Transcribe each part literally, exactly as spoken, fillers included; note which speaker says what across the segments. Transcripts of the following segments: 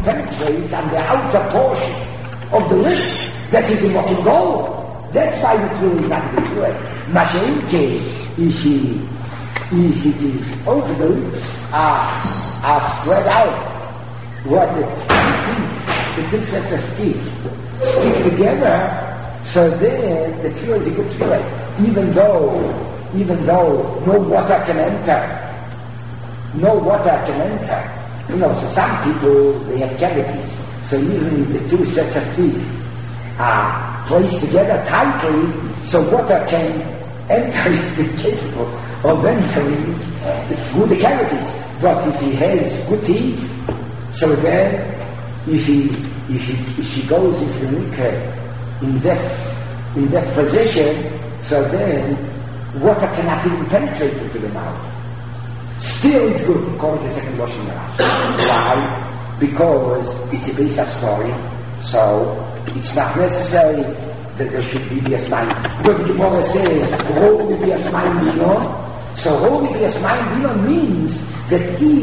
Speaker 1: penetrate on the outer portion of the lift that is in Mokim Gold. That's why the tefillah is not the tefillah. Masha'inke, if he, if it is over the lips, are, are spread out, what the teeth, the teeth teeth stick together, so then the tefillah is a good tefillah. Even though, even though no water can enter, no water can enter. You know, so some people, they have cavities. So even the two sets of teeth are placed together tightly, so water can enter, is capable of entering through the cavities. But if he has good teeth, so then if he if he if he goes into the mikveh in that in that position, so then water cannot even penetrate into the mouth. Still it's good, according to the second Rosh Hashanah. Why? Because it's a basic story, so it's not necessary that there should be Bias Mayim. But the Gemara says, Holy Bias Mayim Binon. So Holy Bias Mayim Binon means that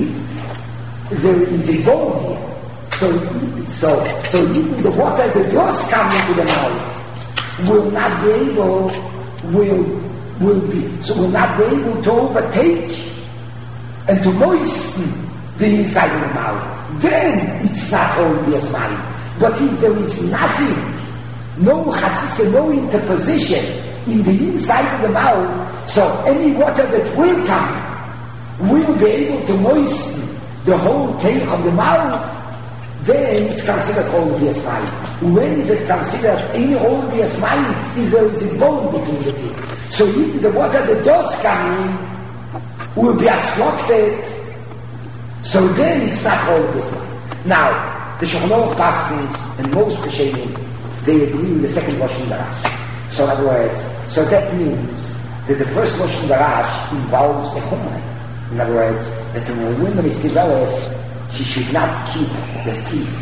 Speaker 1: if there is a goal here, so, so, so even the water that does come into the mouth will not be able, will, will be, so will not be able to overtake and to moisten the inside of the mouth. Then it's not Holy Bias Mayim. But if there is nothing, no chatzitza, no interposition in the inside of the mouth, so any water that will come will be able to moisten the whole tail of the mouth, then it's considered Holy Bias Mayim. When is it considered any Holy Bias Mayim? If there is a bone between the teeth. So even the water that does come in will be obstructed, so then it's not Holy Bias Mayim. Now, the Shulchan Aruch Paskins and most Rishonim, they agree with the second Lashon Darash. So in other words, so that means that the first Lashon Darash involves a chumrah. In other words, that when a woman is developed, she should not keep the teeth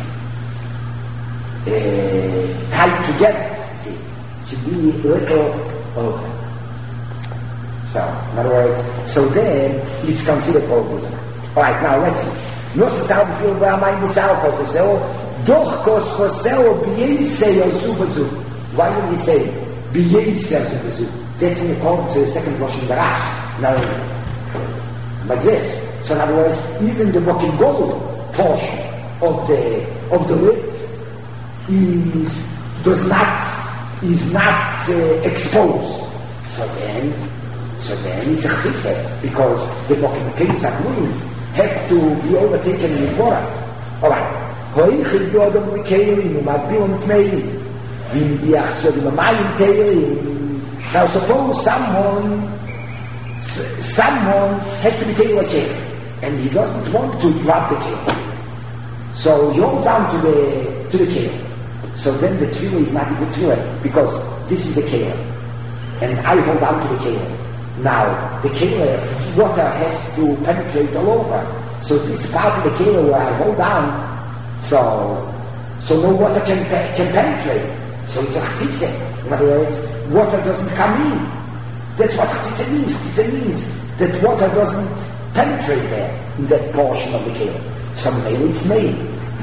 Speaker 1: uh, tied together. See, should be a little over. So, in other words, so then it's considered Holy Bias Mayim. All right, now let's see. Nós sabemos que o Brahma inicial pode ser doch kos kosel biyeisei azubazu. Why would he say biyeisei azubazu? That's in according to the second Lashon Darash. Now, like this. So in other words, even the Mokim Gold portion of the of the lip is does not is not uh, exposed. So then, so then it's a chitza because the Mokim Kings are moving. Have to be overtaken in water. Alright. Hoich is the Adam Mekeirim, Magbil and Tmeirim. Vim Diach Sodim Amayim Teirim. Now suppose someone, someone has to be taken a care, and he doesn't want to drop the care. So he holds on to the, to the care. So then the tefillah is not a good tefillah, because this is the care. And I hold on to the care. Now, the keilah, water has to penetrate all over. So this part of the keilah where I hold on, so so no water can can penetrate. So it's a chtzitze. In other words, water doesn't come in. That's what chtzitze means. Chtzitze means that water doesn't penetrate there, in that portion of the keilah. So maybe it's made.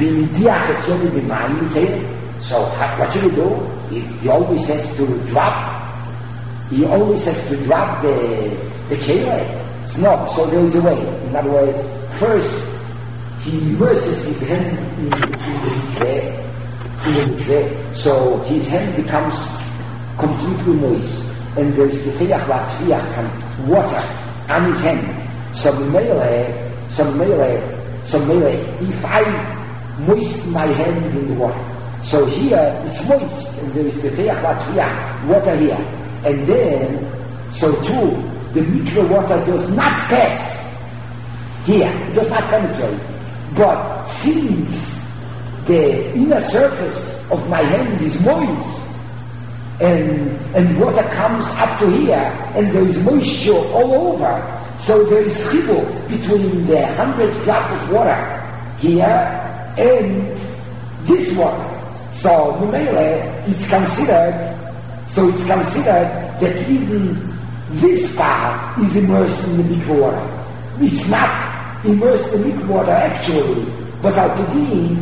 Speaker 1: So what should you do? He, he always has to drop He always has to drop the the keilah. No, so there is a way. In other words, first he immerses his hand in, in the mikveh, in the mikveh, so his hand becomes completely moist, and there is the feyach latfiyach and water on his hand. So melee, so melee, so melee. If I moisten my hand in the water, so here it's moist, and there is the feyach latfiyach water here. And then, so too, the mikveh water does not pass here, it does not penetrate. But since the inner surface of my hand is moist, and and water comes up to here, and there is moisture all over, so there is chibur between the hundred drops of water here and this water. So, it's considered So it's considered that even this part is immersed in the mikveh water. It's not immersed in the mikveh water actually, but al-Kedin,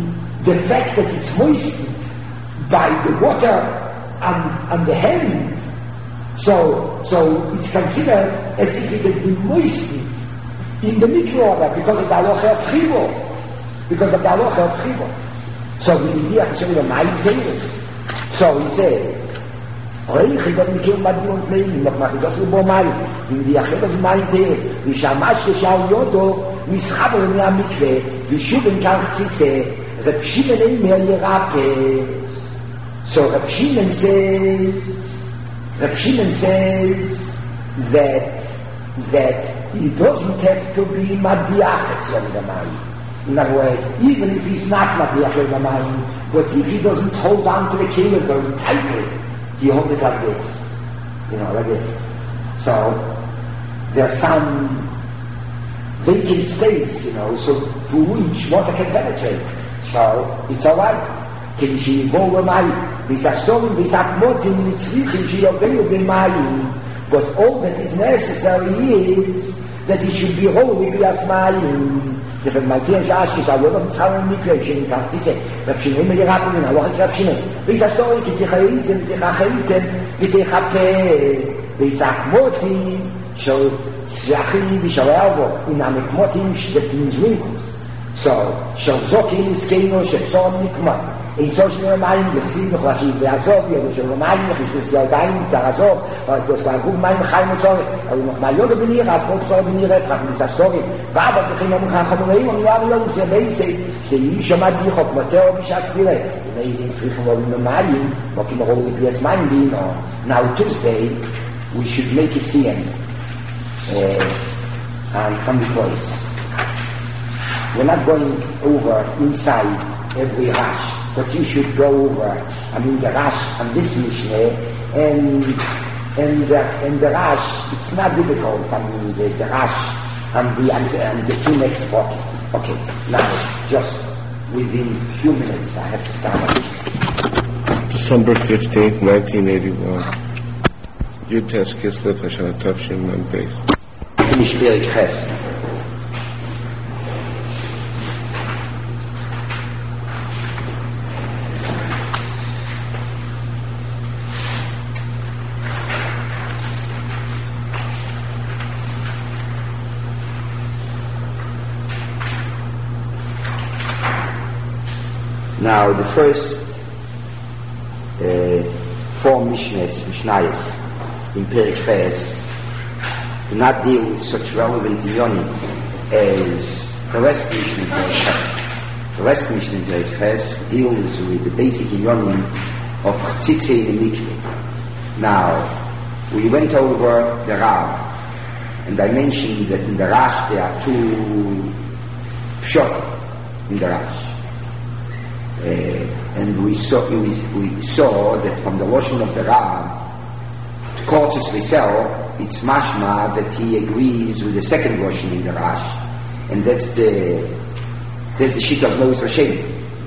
Speaker 1: the fact that it's moistened by the water on, on the hand, so so it's considered as if it had been moistened in the mikvah because of the halacha of chibur, because of the halacha of chibur. So we need to show the mind table. So he says, Reich, ich werde mich hier mal die und pflegen, noch mache ich das über Mai, in die Achel of mein Teil, wie Shamash geschau Yodo, mischaber mir am Mikve, wie Schuben kann Chzitze, Reb Shimon ein mehr Yerake. So Reb Shimon says, Reb Shimon says that, that it doesn't have to be Madiachas Yom In other words, even if he's not Madiach Yom but if he doesn't hold on to the kingdom very tightly, he holds it like this, you know, like this. So there's some vacant space, you know, so through which water can penetrate. So it's all right. Can she evolve a mai? Bisastovim, bisakmotim, nitzvichim, she obey the mai. But all that is necessary is that he should be holy b'yasmayim. If my dear Josh is a little town migration, you can't see it. Reb Shimon, you have to know what Reb Shimon. Bisastovim, kitichayizim, kitichayiten, kitichapeh, bisakmotim, so tzachim, bishalayavo, in amikmotim, shtettim winkles. So, shorzokim, skeino, shepsom, nikma. In solchen Romanen, wir sehen noch was ich beazov, wir solchen Romanen, ich ist ja dein Tarazov, was das war gut mein Heim und so, aber noch mal Jode bin ihr, hat auch so bin ihr, hat mir das Story, war aber ich noch kann kommen und ja, wir uns dabei sehen, ich schon mal die Hof Mateo, ich has dir, weil ich sich wohl in Romanen, was ich mir auch wie mein bin, now Tuesday we should make a scene uh, and from the place. We're not going over inside every Rash, but you should go over, I mean, the Rash and this Mishneh, and and the, and the Rash, it's not difficult, I mean, the, the Rash and the, and the, and the two next pocket. Okay, now, just within a few minutes, I have to start.
Speaker 2: December fifteenth, nineteen eighty-one. Yud-Tes Kislev Hashanah Tavshin Mem Beis.
Speaker 1: Finish Perek Ches. Now, the first uh, four Mishnahs, Mishnayos, in Perek Ches, do not deal with such relevant inyonim as the rest Mishnah in Perek Ches. The rest Mishnah in Perek Ches deals with the basic inyonim of Chtzitze in the Mikveh. Now, we went over the Rav, and I mentioned that in the Rash there are two pshot in the Rash. Uh, and we saw we, we saw that from the Lashon of the Rav, Kortzes V'Sel, it's mashma that he agrees with the second Lashon in the Rash, and that's the that's the shit of Moses Hashem.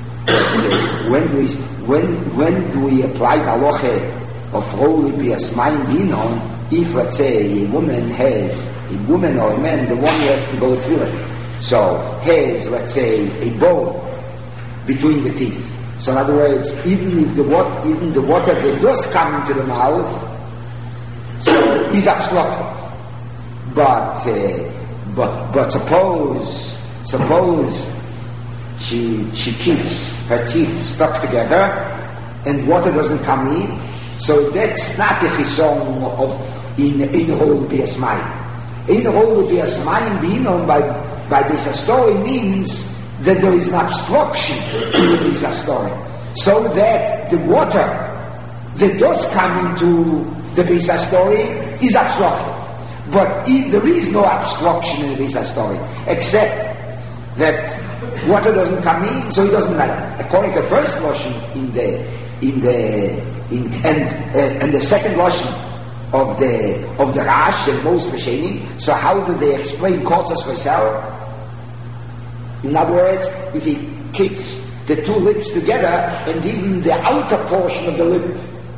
Speaker 1: uh, when we when when do we apply the halacha of holy b'yasmayim binon? If, let's say, a woman has a woman or a man, the one has to go through it. So has, let's say, a bone between the teeth. So in other words, even if the water, even the water that does come into the mouth, so is obstructed. But uh, but but suppose suppose she she keeps her teeth stuck together and water doesn't come in, so that's not a chison of in in whole b'yasmayim. In whole b'yasmayim being on by by this story means that there is an obstruction in this story, so that the water that does come into the Bisa story is obstructed. But if there is no obstruction in the Bisa story, except that water doesn't come in, so it doesn't matter. According to the first Lashon in the in the in and uh, and the second Lashon of the of the Rash and most Rishonim, so how do they explain Kortzes V'Sel? In other words, if he keeps the two lips together and even the outer portion of the lip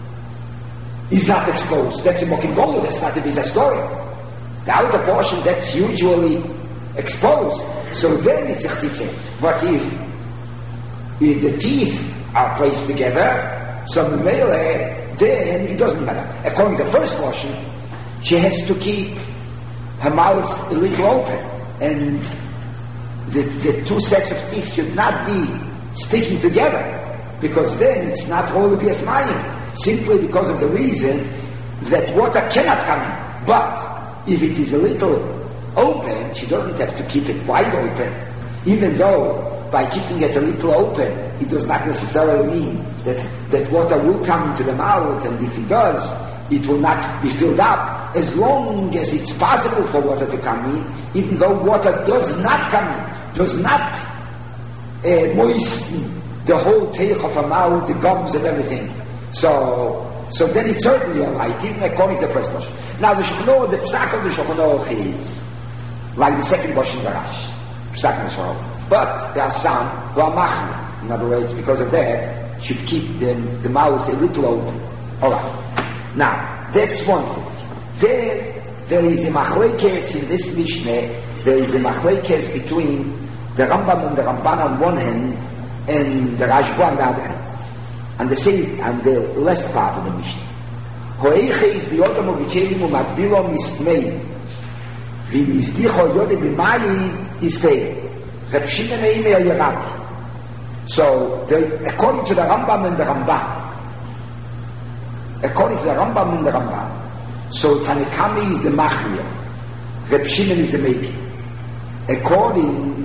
Speaker 1: is not exposed, that's a Mokim Golu, that's not a Bisa story. The outer portion, that's usually exposed, so then it's a Chtzitze. But if if the teeth are placed together, so Mele, then it doesn't matter. According to the first Lashon, she has to keep her mouth a little open, and the, the two sets of teeth should not be sticking together, because then it's not holy bias mayim, simply because of the reason that water cannot come in. But if it is a little open, she doesn't have to keep it wide open, even though by keeping it a little open, it does not necessarily mean that, that water will come into the mouth, and if it does, it will not be filled up, as long as it's possible for water to come in, even though water does not come in, does not uh, moisten the whole teich of her mouth, the gums and everything. So, so then it's certainly all right, even according to the first Lashon. Now the Shulchan Aruch, the Psak of the Shulchan Aruch is like the second Lashon Garash, Psak of the Shulchan Aruch. But there are some who are machmir. In other words, because of that, should keep the, the mouth a little open. All right. Now, that's one thing. There, there is a machlekes in this Mishnah. There is a machlekes between the Rambam and the Ramban on one hand, and the Rashba on the other hand, and the same, and the last part of the Mishnah. Hoeiche is biyodam u'vikelim u'matbilo mistmei v'mizdicho yodem b'mayi istei. Reb Shimon Eimer Yerab. So, the, according to the Rambam and the Ramban, according to the Rambam and the Ramban, so Tanakami is the Machmir, Reb Shimon is the Meiki. According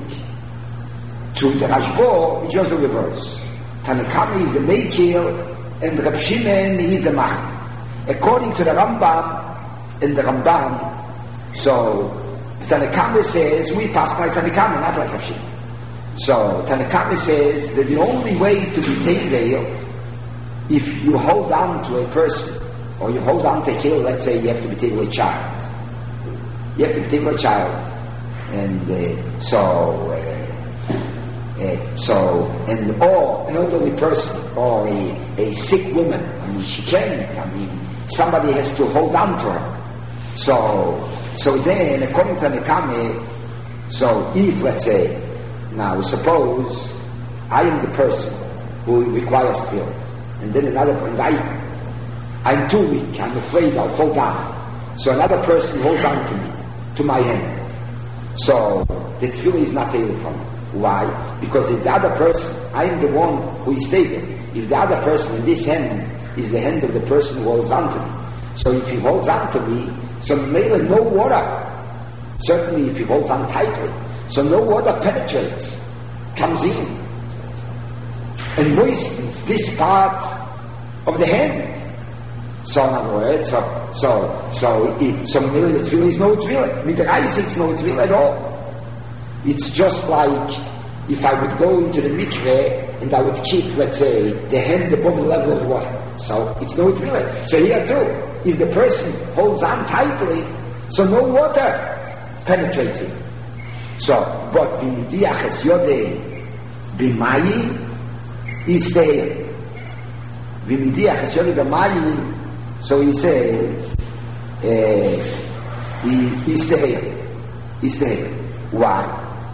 Speaker 1: to the Rashbo, it's just the reverse. Tanakami is the Meikir, and Reb Shimon is the Machmir. According to the Rambam and the Ramban, so Tanakami says, we pass by Tanakami, not like Reb Shimon. So Tanakami says that the only way to be tevel, if you hold on to a person, or you hold on to a kid, let's say you have to be tevel a child. You have to be tevel a child. And uh, so, uh, uh, so, and or an elderly person, or a, a sick woman, I mean, she can't, I mean, somebody has to hold on to her. So, so then, according to Tanakami, so if, let's say, now suppose I am the person who requires tefillah, and then another person, I, I'm too weak, I'm afraid I'll fall down. So another person holds on to me, to my hand. So the tefillah is not able for me. Why? Because if the other person, I am the one who is stable. If the other person in this hand is the hand of the person who holds on to me. So if he holds on to me, so maybe no water. Certainly if he holds on tightly. So no water penetrates, comes in, and moistens this part of the hand. So in other words, so, so, so, it, so maybe the tefillah is no tefillah. With the eyes it's no tefillah at all. It's just like if I would go into the mikveh and I would keep, let's say, the hand above the level of water. So it's no tefillah. So here too, if the person holds on tightly, so no water penetrates it. So, but v'midiach es yodei b'mayi is there. V'midiach es yodei b'mayi, so he says, uh, he is there. Is there. Why?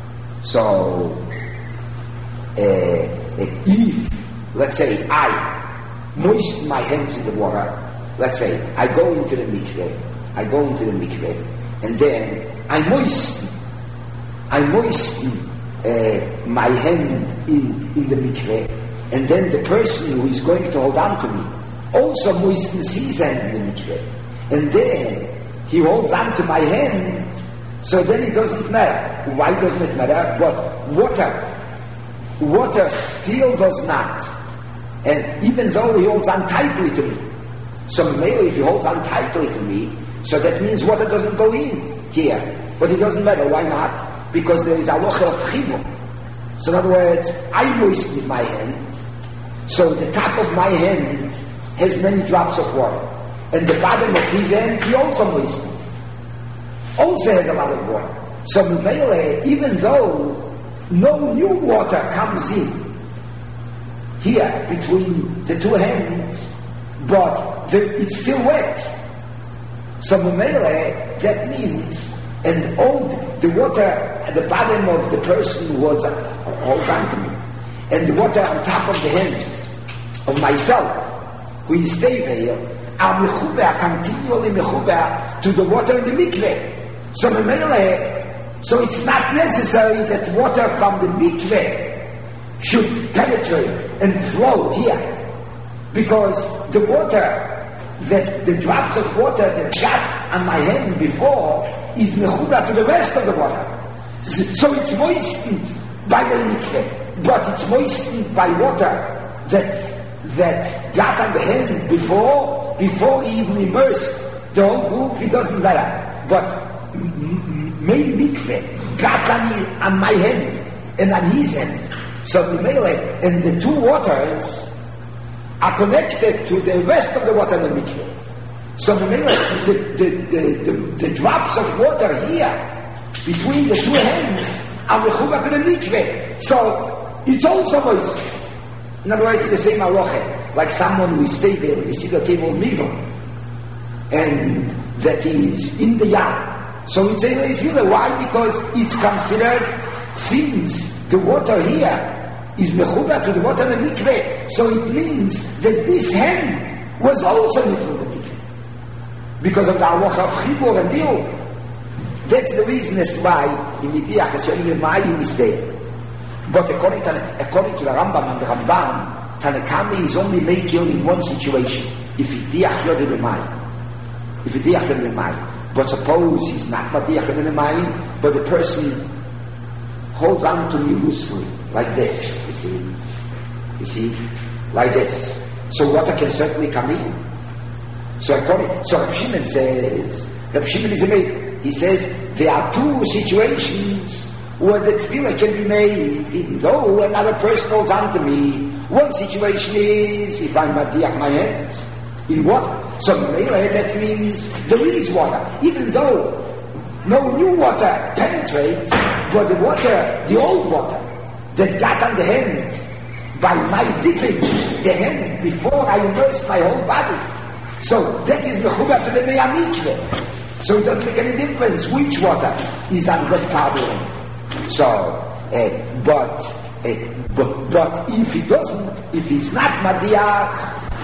Speaker 1: So, uh, if, let's say, I moisten my hands in the water, let's say, I go into the mikveh, I go into the mikveh, and then I moisten I moisten uh, my hand in, in the mikveh, and then the person who is going to hold on to me also moistens his hand in the mikveh, and then he holds on to my hand, so then it doesn't matter. Why doesn't it matter? But water, water still does not, and even though he holds on tightly to me, so maybe if he holds on tightly to me, so that means water doesn't go in here, but it doesn't matter. Why not? Because there is a locha of chibur. So in other words, I moisten my hand, so the top of my hand has many drops of water, and the bottom of his hand he also moistened, also has a lot of water. So Mele, even though no new water comes in here between the two hands, but the, it's still wet. So Mele, that means, and all the water at the bottom of the person who holds, holds on to me, and the water on top of the hand of myself, who is stay there, are mechuber, continually mechuber to the water in the mikveh. So so it's not necessary that water from the mikveh should penetrate and flow here, because the water, that the drops of water that got on my hand before is mechuber to the rest of the water. So it's moistened by the mikveh, but it's moistened by water that that got on the hand before, before he even immersed the whole group. He doesn't matter. But main mikveh got on, his, on my hand and on his hand. So the melee and the two waters are connected to the rest of the water in the mikveh. So the melee, the, the, the, the, the drops of water here between the two hands are mechuba to the mikveh. So it's also moist. In other words, it's the same halacha, like someone who is stay there, the Siddur table middle, and that is in the yard. So it's a it's really why? Because it's considered, since the water here is mechuba to the water in the mikveh, so it means that this hand was also mechuba to the mikveh, because of the halacha of chibur and diur. That's the reason as why in Midiach Hashem Mayim is there. But according to, according to the Rambam and the Ramban, Tanakami is only making in one situation. If he diach yod b'mayim. If he diach yod b'mayim. But suppose he's not diach yod b'mayim, but the person holds on to me loosely, like this, you see. You see? Like this. So water can certainly come in. So according, so Reb Shimon says, Reb Shimon is a maker. He says, there are two situations where the tefillah can be made, even though another person holds on to me. One situation is if I'm madiach my hands in water. So that means there is water, even though no new water penetrates, but the water, the old water that got on the hand by my dipping the hand before I immersed my whole body. So that is mechuba to the meyamikveh. So it doesn't make any difference which water is on what part of the hand. So, uh, but, uh, but, but if he doesn't, if he's not madiach,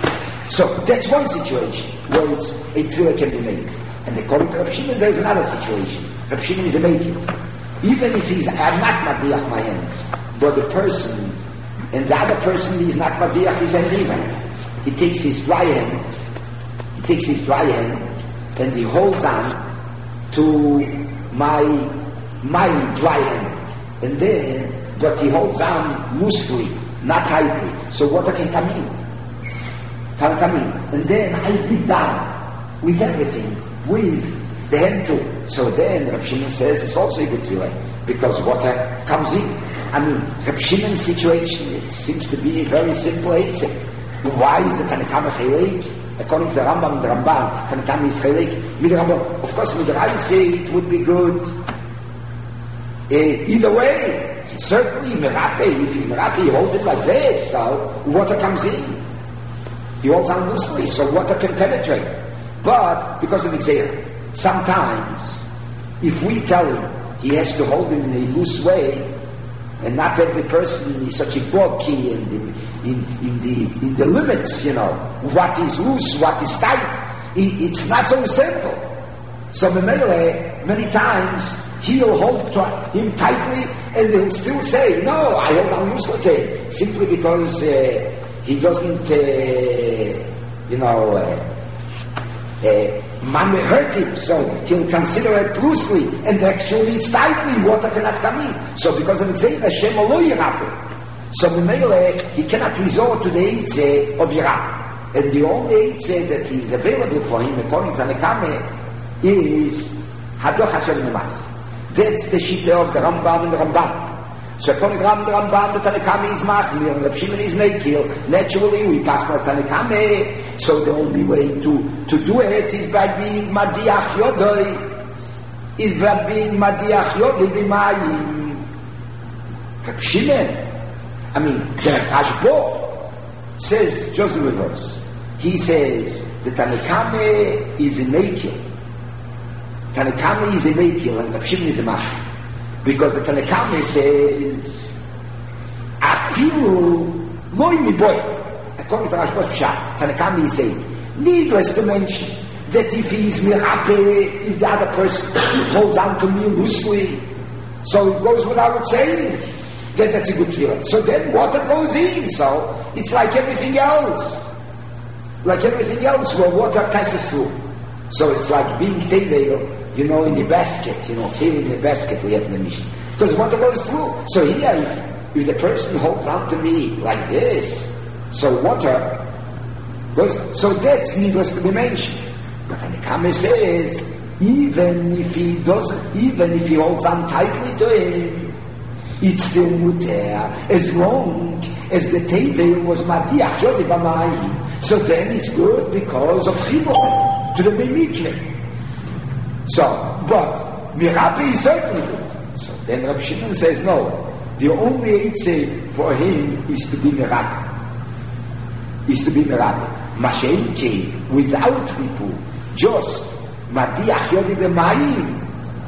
Speaker 1: so that's one situation where it's, a tefillah can be made. And according to Reb Shimon, there's another situation. Reb Shimon is a maker. Even if he's, I'm not madiach my hands, but the person, and the other person is not madiach his hand either. He takes his dry hand, he takes his dry hand, and he holds on to my my dry hand, and then, but he holds on loosely, not tightly, so water can come in, can come in, and then I dig down with everything, with the hand too. So then Reb Shimon says it's also a good feeling, because water comes in. I mean, Reb Shimon's situation it seems to be a very simple answer. Why is the Tanakama Chelek? According to the Rambam and the Ramban, Tanakama is Chelek. With the Rambam, of course, with the Rai say it would be good. Uh, either way, certainly merape, if he's merape, he holds it like this, so water comes in. He holds on loosely, so water can penetrate. But, because of Xer, sometimes, if we tell him he has to hold it in a loose way, and not every person is such a bulky and in, in, in, the, in the limits, you know, what is loose, what is tight, it, it's not so simple. So Memele, many times, he'll hold to him tightly, and he'll still say, no, I hold on loosely, simply because uh, he doesn't, uh, you know, uh, uh, man may hurt him, so he'll consider it loosely, and actually it's tightly, water cannot come in. So because of it, Hashem lo yirape. So Memele, he cannot resort to the Eitzeh of Yirah. And the only Eitzeh that is available for him, according to Tanakame, is Hadoch Hashem Nemach. That's the shita of the Rambam and the Ramban. So according to the Rambam, the Tanakame is Machmir, and the Shimon is Meikil. Naturally, we pass by Tanakame. So the only way to, to do it is by being Madiach Yodoi. Is by being Madiach Yodoi b'mayim. Reb Shimon, I mean, the Rashbo says just the reverse. He says the Tanakame is a Meikil. Tanakame is a Meikil and Reb Shimon is a Machmir. Because the Tanakame says, Afilu loy mi boy. According to Rashba's Pshat, Tanakami is saying, needless to mention that if he's mirape, if the other person holds on to me loosely, so it goes without saying that that's a good feeling. So then water goes in. So it's like everything else. Like everything else where water passes through. So it's like being tevel, you know, in the basket, you know, carrying the basket we have in the mission. Because water goes through. So here, if, if the person holds on to me like this, so water goes, so that's needless to be mentioned. But the Kama says, even if he doesn't, even if he holds on tightly to him, it's still muter, as long as the table was madiach yodi b'mayim. So then it's good because of chibur to the mikveh. So, but mirape is certainly good. So then Rab Shimon says, no, the only eitzeh for him is to be mirape. Is to be mirape. Mashenke, without ripu, just madiach yodi b'mayim,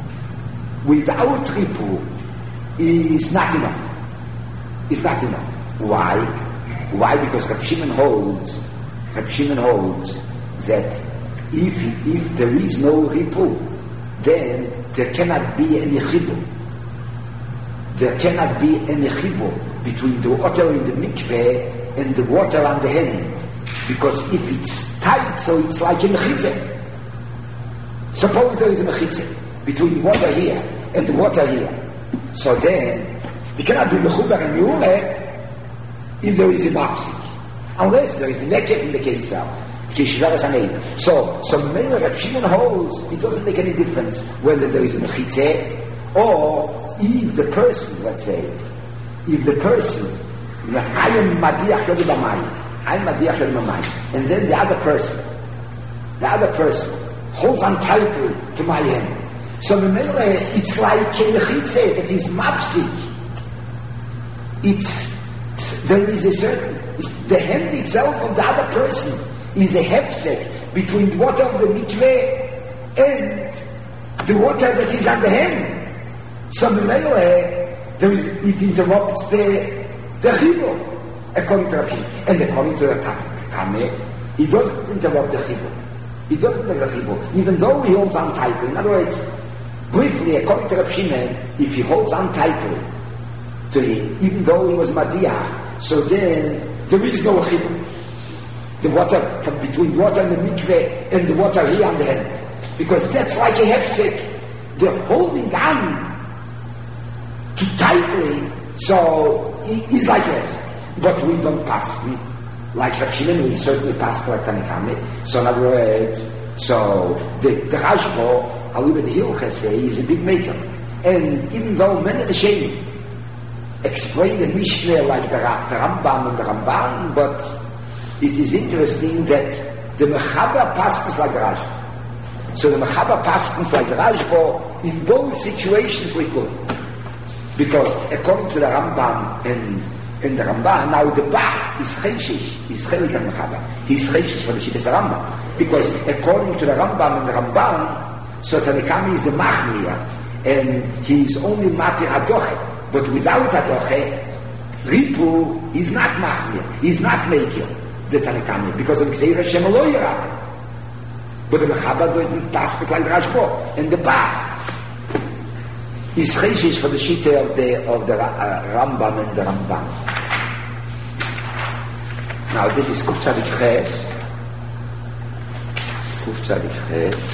Speaker 1: without ripu, is not enough. Is not enough. Why? Why? Because Rab Shimon holds, Rab Shimon holds that if if there is no ripu, then there cannot be any chibur. There cannot be any chibur between the water in the mikveh and the water on the hand. Because if it's tight, so it's like a mechitze. Suppose there is a mechitze between the water here and the water here. So then, you cannot be mechubar and miure if there is a mafsik. Unless there is a neked in the case of kishveres haneid. So, so Meir Rab Shimon holds, it doesn't make any difference whether there is a mechitze or if the person, let's say, if the person, I am madiach yodi b'mayim, I am madiach yodi b'mayim, and then the other person, the other person holds on tightly to my hand. So it's like a mechitze that is mafsik. It's, there is a certain, the hand itself of the other person is a hefsek between the water of the mikveh and the water that is on the hand. So there is, it interrupts the, the chibur, according to Rashi. And according to the Tameh, it doesn't interrupt the chibur. It doesn't interrupt the chibur, even though he holds on tightly. In other words, briefly, according to Rab Shimon, if he holds on tightly to him, even though he was madiach, so then there is no chibur. The water, from between water and the mikveh and the water here on the hand. Because that's like a hefsek. They're holding on too tightly, so it is like a hefsek. But we don't pass. We, like Rab Shimon, we certainly pass like Tanakame. So in other words, so the, the Rashba, Alibed Hilchah say, is a big maker. And even though many Rishonim explain the Mishnah like the, the Rambam and the Ramban, but it is interesting that the Mechaber passes like the Rashba. So the Mechaber passes like the Rashba in both situations we could. Because according to the Rambam and, and the Ramban, now the Bach is Cheshish, is Chelik al Mechaber. He is Cheshish for the Shittas Rambam. Because according to the Rambam and the Ramban, so Tanakami is the Machmir, and he is only Matir Adoche. But without Adoche, Ripu is not Machmir, he is not Meikir, the Tanakami, because of Gzeir Hashem Lo Yerah. But the Mechaber doesn't pass it like Rashba. And the Bach is Cheshish for the Shitta of the, of the uh, Rambam and the Ramban. Now this is Kuf Tzadik Ches. Kuf Tzadik Ches.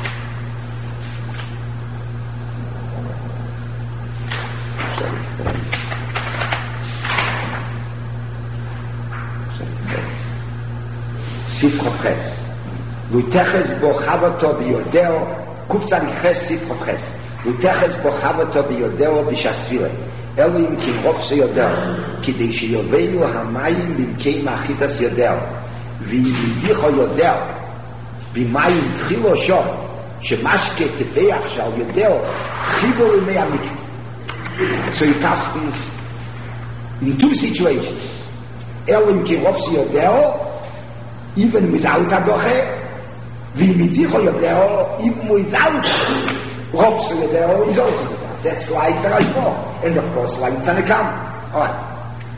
Speaker 1: Sifro Ches. Luteches bo chavato biyodeo. Kuf Tzadik Ches Sifro Ches. Luteches bo chavato biyodeo b'shasvile. Elu im kimrof se yodeo. Kidei sheyoveyu hamayim bimkei machitas yodeo. V'yidicho yodeo. B'mayim tchilo shor. Shemashke tefeach shal yodeo. Chibo l'mei amikim. So he passes in two situations. Elu im kimrof se yodeo. Even without Adoche, V'imidicho Yodeo, even without Robs Yodeo, is also Yodeo. That's like the Rashba, and of course like Tanakam. Alright.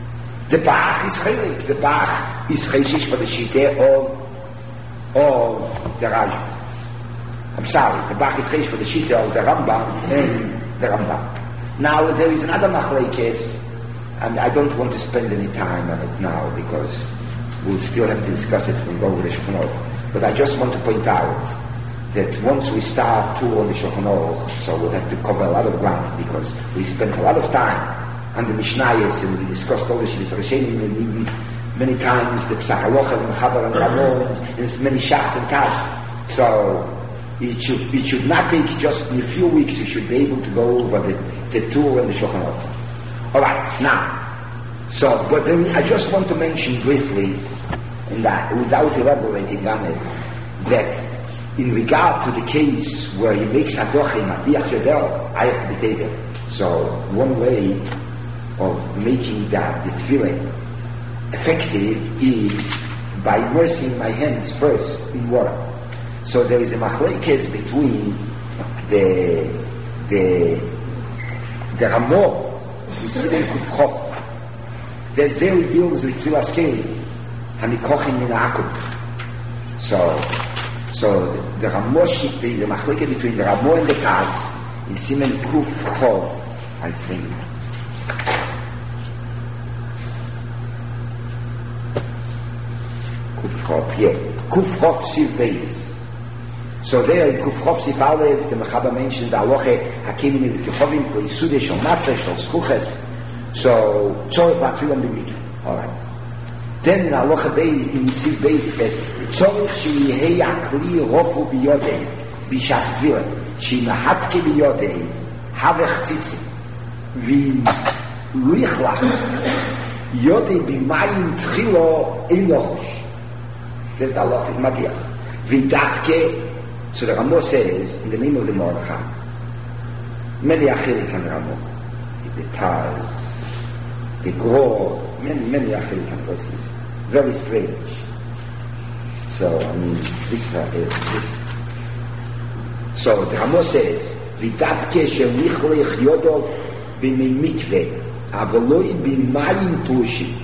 Speaker 1: The Bach is chaylik. The Bach is chayshish for the shiteh of, of the Rajah. I'm sorry, the Bach is chayshish for the shiteh of the Rambam and the Rambam. Now, there is another machlekes, and I don't want to spend any time on it now, because we'll still have to discuss it when we go over the Shulchan Aruch. But I just want to point out that once we start to on the Shulchan Aruch, so we'll have to cover a lot of ground, because we spent a lot of time on the Mishnayos, and we discussed all the Shittas Rishonim many times, the Pesach Halacha and Chabar and Ramon, and many Shachs and Tash. So it should, it should not take just in a few weeks. You should be able to go over the, the tour and the Shulchan Aruch. All right, now. So, but then I just want to mention briefly, in that, without elaborating on it, that in regard to the case where he makes Hadochim, Matiach Yodel, I have to be taken. So, one way of making that, the tefillah, effective is by immersing my hands first in water. So there is a machlekes between the the the Ramah, the Siddur Kufchot, that very deals with tefillah scaling, hamikochim min ha'akum. So, so the, the Ramah, the, the machlekes between the Ramah and the Taz is Simen Kufchot, I think. Kufchov, yeah. Kufchov Siv Beis. So there in Kufchov Siv Alev, the Mechaba mentioned the Aloche Hakenim with Kechovim, the Isudesh, or Mafresh, or Skuches. So, Tzorech Latfilam B'Mikveh. Alright. Then in Aloche Beis, in Siv Beis, it says, Tzorech Sheyehei Akli Rofu B'Yodei, B'Shas Tfilah, Sheyimahatke B'Yodei, Havech Tzitzim, V'Lichlach, Yodei B'Mayim Tchilo Einochosh. That's the Allah in Magiach. V'davke, so the Ramah says, in the name of the Mordechai, many achilik on the Ramah, the Taz, the Gro, many, many achilik on verses. Very strange. So, I mean, this, uh, this. So the Ramah says, V'davke shemichlech yodov b'mei mikveh, avoloi b'mayim tushim.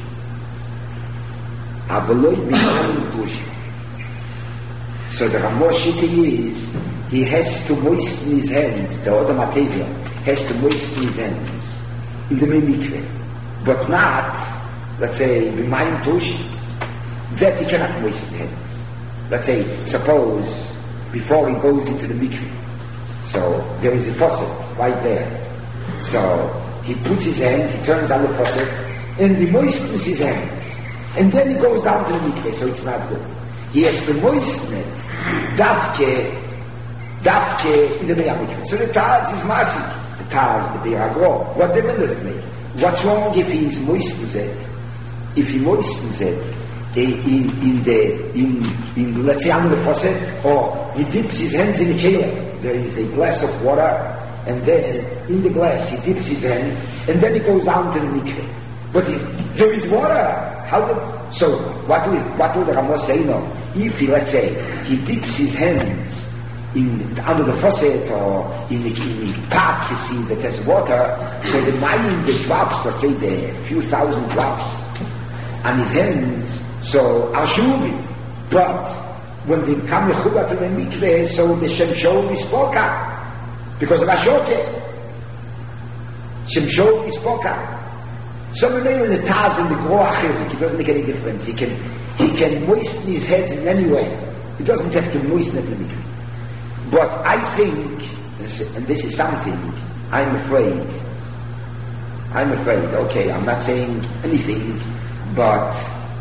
Speaker 1: So the Ramah Shita is, he has to moisten his hands, the other material has to moisten his hands in the mikveh, but not, let's say, b'mayim tushim, that he cannot moisten hands. Let's say, suppose, before he goes into the mikveh, so there is a faucet right there. So he puts his hand, he turns on the faucet, and he moistens his hands. And then he goes down to the mikveh, so it's not good. He has to moisten it, davke, davke in the mikveh. So the Taz is masik. The Taz, the Be'agro. What difference does it make? What's wrong if he moistens it? If he moistens it in in the in in let's say under the faucet, or he dips his hands in the kelim. There is a glass of water, and then in the glass he dips his hand, and then he goes down to the mikveh. But if there is water, how do, so what do we, what do the Ramah say now? If he, let's say, he dips his hands in under the faucet or in the, in the pot, you see that there's water, so the mayim, the drops, let's say the few thousand drops on his hands, so are shuvim. But when they come mechuba to the mikveh, so the shem shov is poka because of ashoke. Shem shov is poka. So the name of the Taz and the Gro Achilik, it doesn't make any difference. He can he can moisten his heads in any way. He doesn't have to moisten it in between. But I think, and this is something, I'm afraid, I'm afraid, okay, I'm not saying anything, but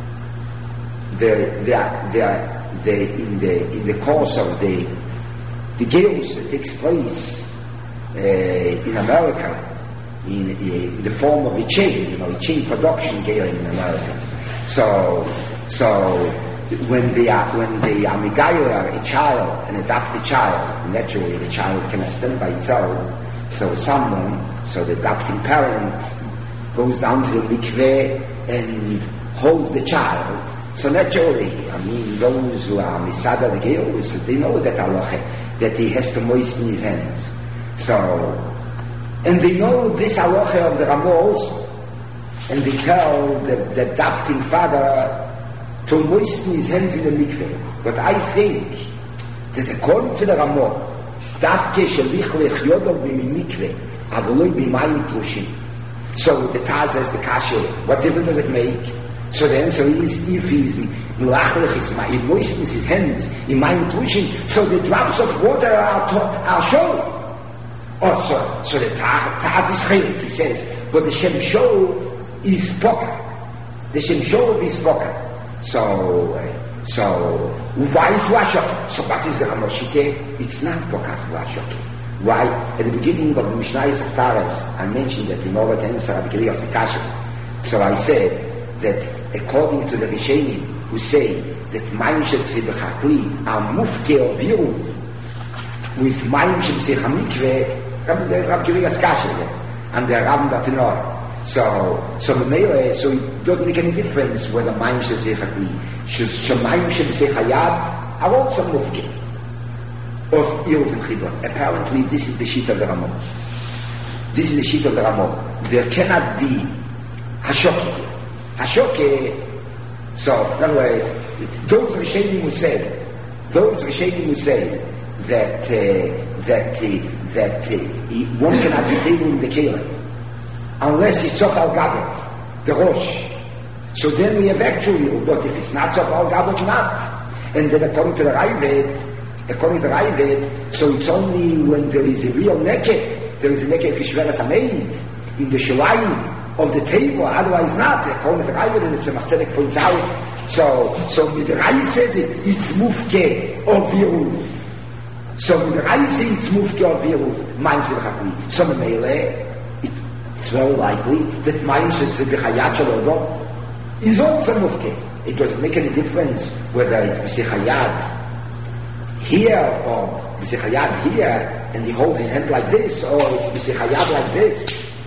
Speaker 1: the, the, the, the, in, the, in the course of the, the gales that takes place uh, in America, In, in the form of a chain, you know, a chain production gale in America. So, so when they are when they are megayah a child, an adopted child, naturally the child cannot stand by itself. So someone, so the adopting parent goes down to the mikveh and holds the child. So naturally, I mean, those who are misada the geos, they know that halacha, that he has to moisten his hands. So. And they know this halacha of the Ramah also. and they tell the, the adopting father to moisten his hands in the mikveh. But I think that according to the Ramah, Davke shalich lech yodov b'mikveh, avoloi b'mayim klushim. So the Taz says the kasha, what difference does it make? So the answer is, if he's melachlech, he moistens his hands in mayim klushim, so the drops of water are, to, are shown. Oh, so, so the Taz is chaylik, he says, but the Shem Shov is poka. The Shem Shov is poka. So, uh, so, why is Lashoki? So what is the Hamoshike? It's not poka Lashoki. Why? At the beginning of the Mishnah Taras, I mentioned that in order to answer Rabbi Kiva Sekasha. So I said that according to the Rishonim who say that Mayim Shel Tzvi B'Chakli are mufke of Yeruv with Mayim Shel Tzvi Hamikveh, Rabbi Kiva Sekasha, and the Ram Batinor. So, so the Mele, so it doesn't make any difference whether Mayim Shel Tzvi Chakli, Shemayim Shel Tzvi Hayad are also mufke of Yeruv and Chibur. Apparently, this is the sheet of the Ramah. This is the sheet of the Ramah. There cannot be Hashoki. Hashoki, so, in other words, those Rishonim who say, those Rishonim who say that, uh, that, uh, that uh, one cannot be taken in the Kelim unless it's Tzok al Gabot, the Rosh. So then we have actually, but if it's not Tzok al Gabot, not. And then according to the Ravid, according to the Ravid, so it's only when there is a real neked, there is a neked kishveras hameid in the shalayim of the table, otherwise not. According to the Ravid, and it's a Machzedek points out, so, so with the Rai said it's mufke of Yeruv. So with the Rai said it's mufke of Yeruv, Mayim Shel Chakli. So the Meile, it's very likely that Mayim Shel B'Chayat Shel Odom is also mufke. It doesn't make any difference whether it's B'Chayat here or B'Chayat here, and he holds his hand like this, or it's B'Chayat like this.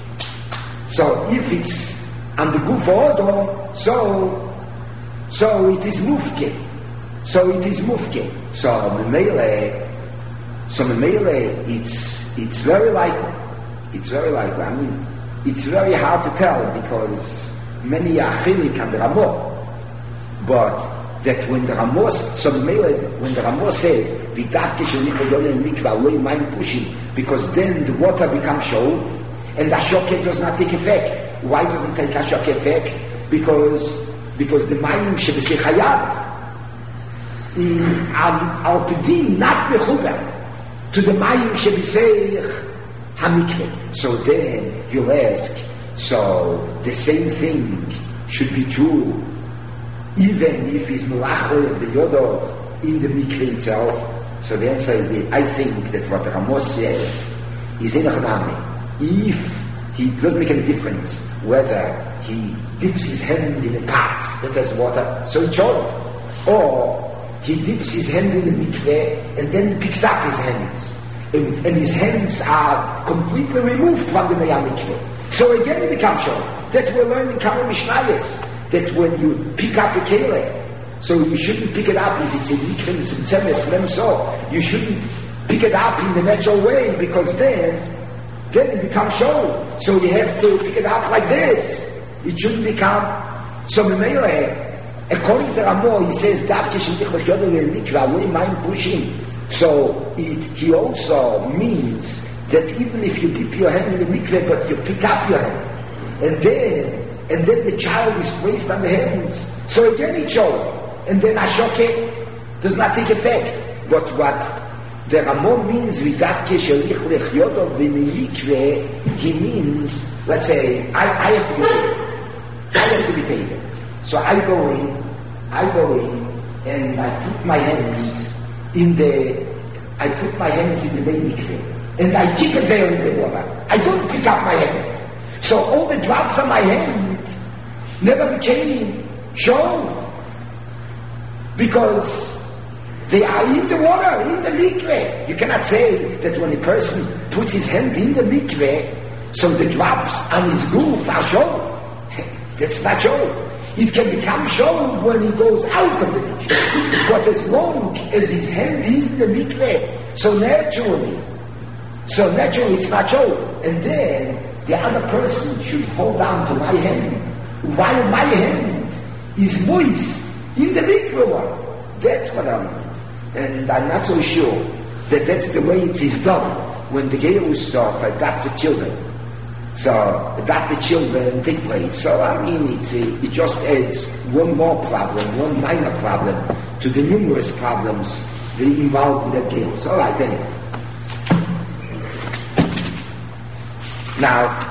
Speaker 1: So if it's on the Guf Odom, so so it is mufke. So it is mufke. So Memele, so Memele, it's it's very likely. It's very likely. I mean, it's very hard to tell because many are chilik and the Ramah. But that when the Ramah, so Memele, when the Ramah says v'davke shelicha yolen mikvah loy mayim pushim, because then the water becomes show, and the Hashoket does not take effect. Why doesn't it take Hashoket effect? Because because the mayim shebesei hayat al pidin not mechuber to the mayim shebesei hamikveh. So then you'll ask, so the same thing should be true even if he's melachol of the yodo in the mikveh itself. So the answer is that I think that what Ramah says is in Achnami. If he doesn't make any difference whether he dips his hand in a pot that has water, so it's all, or he dips his hand in the mikveh and then he picks up his hands, and, and his hands are completely removed from the Meyam mikveh. So again it becomes shor. That we're learning Kama Mishnayos, that when you pick up a kele, so you shouldn't pick it up if it's a mikveh, it's a tzemes, mem so, you shouldn't pick it up in the natural way, because then then it becomes shor. So you have to pick it up like this. It shouldn't become so Memele. According to Ramah, he says Davke shelicha yolen mikvah loy mayim pushim. So it he also means that even if you dip your hand in the mikveh, but you pick up your hand, and then and then the child is placed on the hands, so again it's shor, and then Hashoket does not take effect. But what the Ramah means with Davke shelicha yolen mikveh, he means, let's say, I, I have to be taken. I have to be taken. So I go in, I go in, and I put my hands in the, I put my hands in the main mikveh, and I keep it there in the water. I don't pick up my hand. So all the drops on my hand never became shor, because they are in the water, in the mikveh. You cannot say that when a person puts his hand in the mikveh, so the drops on his goof are shor. That's not shor. It can become shor when he goes out of the mikveh. But as long as his hand is in the mikveh, so naturally, so naturally it's not shor. And then the other person should hold on to my hand while my hand is moist in the mikveh one. That's what I mean. And I'm not so sure that that's the way it is done when the Gerus of adopted children. So, adopted children take place. So, I mean, it's, it just adds one more problem, one minor problem to the numerous problems that involve in that Gerus. All right, anyway. Now,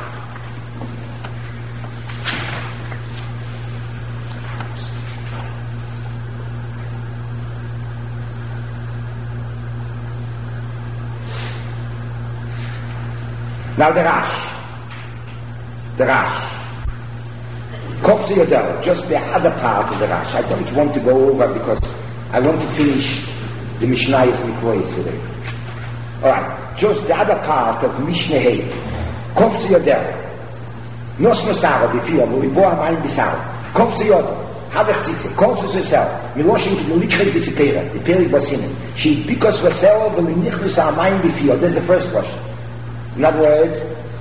Speaker 1: now the Rash. The Rash. Kopzi Yodel, just the other part of the Rash. I don't want to go over because I want to finish the Mishnayos Mikvois today. Alright, just the other part of Mishnah Hey. Kopzi Yodel. Nos Nosaro, Bifio, Muriboa Maim Bisaro. Kopzi Yodel. Havech Tzitze. Kopzi Yodel. Miloshin to the Likhet Bitzipera. The Peri Bosinen. She because Vasero, Velinichlus Maim Bifio. That's the first question. In other words,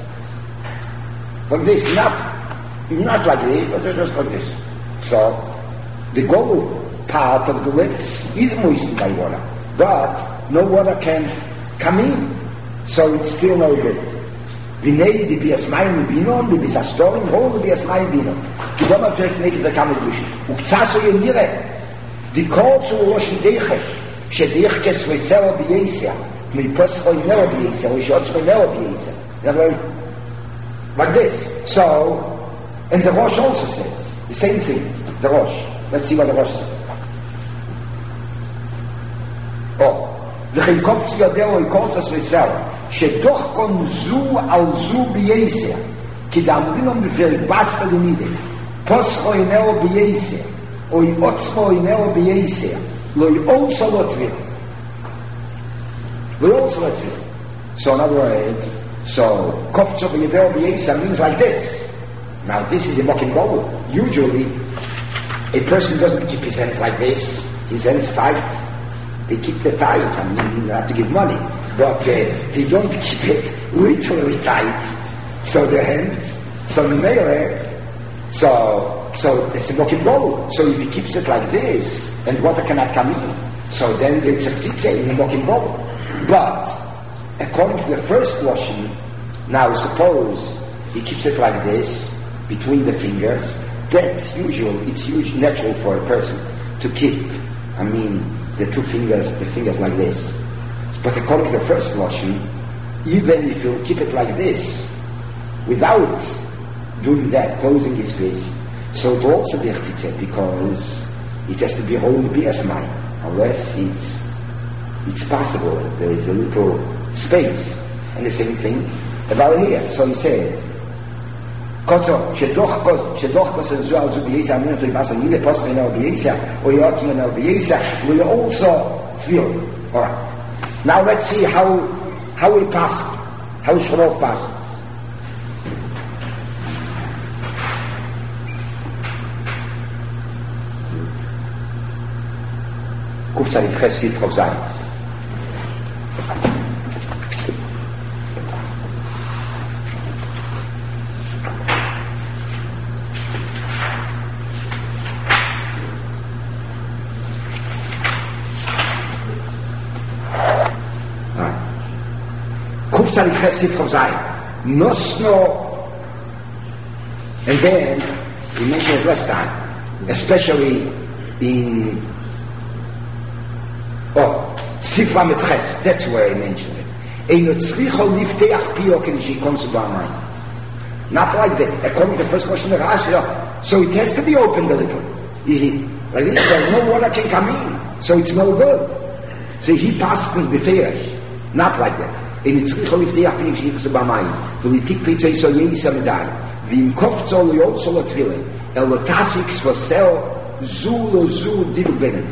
Speaker 1: like this, not, not like this, but just like this. So, the goal part of the lips is moistened by water, but no water can come in, so it's still no good. Vinei di bias mayim binom, di bias astorim, ho di bias mayim binom. Ki doma vielleicht nicht der Kamer Dushin. Ukzaso yenire, di kol zu uloshi deiche, she deichkes vizero biyesia, mi poscho inero biyesia, o ishotsko inero biyesia. In other words, like this. So, and the Rosh also says the same thing. The Rosh. Let's see what the Rosh says. Oh, v'chein koptzi yodeo i koltzas v'sel, shedoch kon zu al zu b'yeiseh, ki damdinom b'ferik basra l'nide, poscho ineo b'yeiseh, o i otzmo ineo b'yeiseh, lo i also lotvir. Lo i also lotvir. So, in other words, so, Koptzo B'Yedeo B'Yesa means like this. Now, this is a mocking bowl. Usually, a person doesn't keep his hands like this. His hands tight. They keep the tight. I mean, you have to give money. But uh, they don't keep it literally tight. So the hands, so the melee, so, so it's a mocking bowl. So if he keeps it like this, and water cannot come in, so then it's a tzitze in a mocking bowl. But, according to the first washing, now suppose he keeps it like this, between the fingers, that usual, it's usually natural for a person to keep, I mean, the two fingers, the fingers like this. But according to the first washing, even if you keep it like this, without doing that, closing his fist, so it also be chtitze, because it has to be wholly bias mind, unless it's, it's possible, there is a little space. And the same thing about here. So he says, Koto, shedoch kos and zu al zu b'yesa, aminu to ibasa, nile post me now b'yesa, or yot me now b'yesa, will also feel. Alright. Now let's see how, how we pass, how Shlomo passes. Kufza Yitches Sifrov Zayin. Kufza Yitches Sifrov Zayin. Nosno, and then we mentioned it last time, especially in oh, Sifra Metches, that's where he mentions it. Eino tzricho lifteach pio ken shikon subamayim. Not like that. According to the first question of Rashi, so it has to be opened a little. He, like this, so no water can come in, so it's no good. So he passed in the ferish. Not like that. Eino tzricho lifteach pio ken shikon subamayim. V'litik pitzay so yeisa medai. V'im kopzo lo yotzo lo tvile. El lo tasik svosel zu lo zu dibu benen.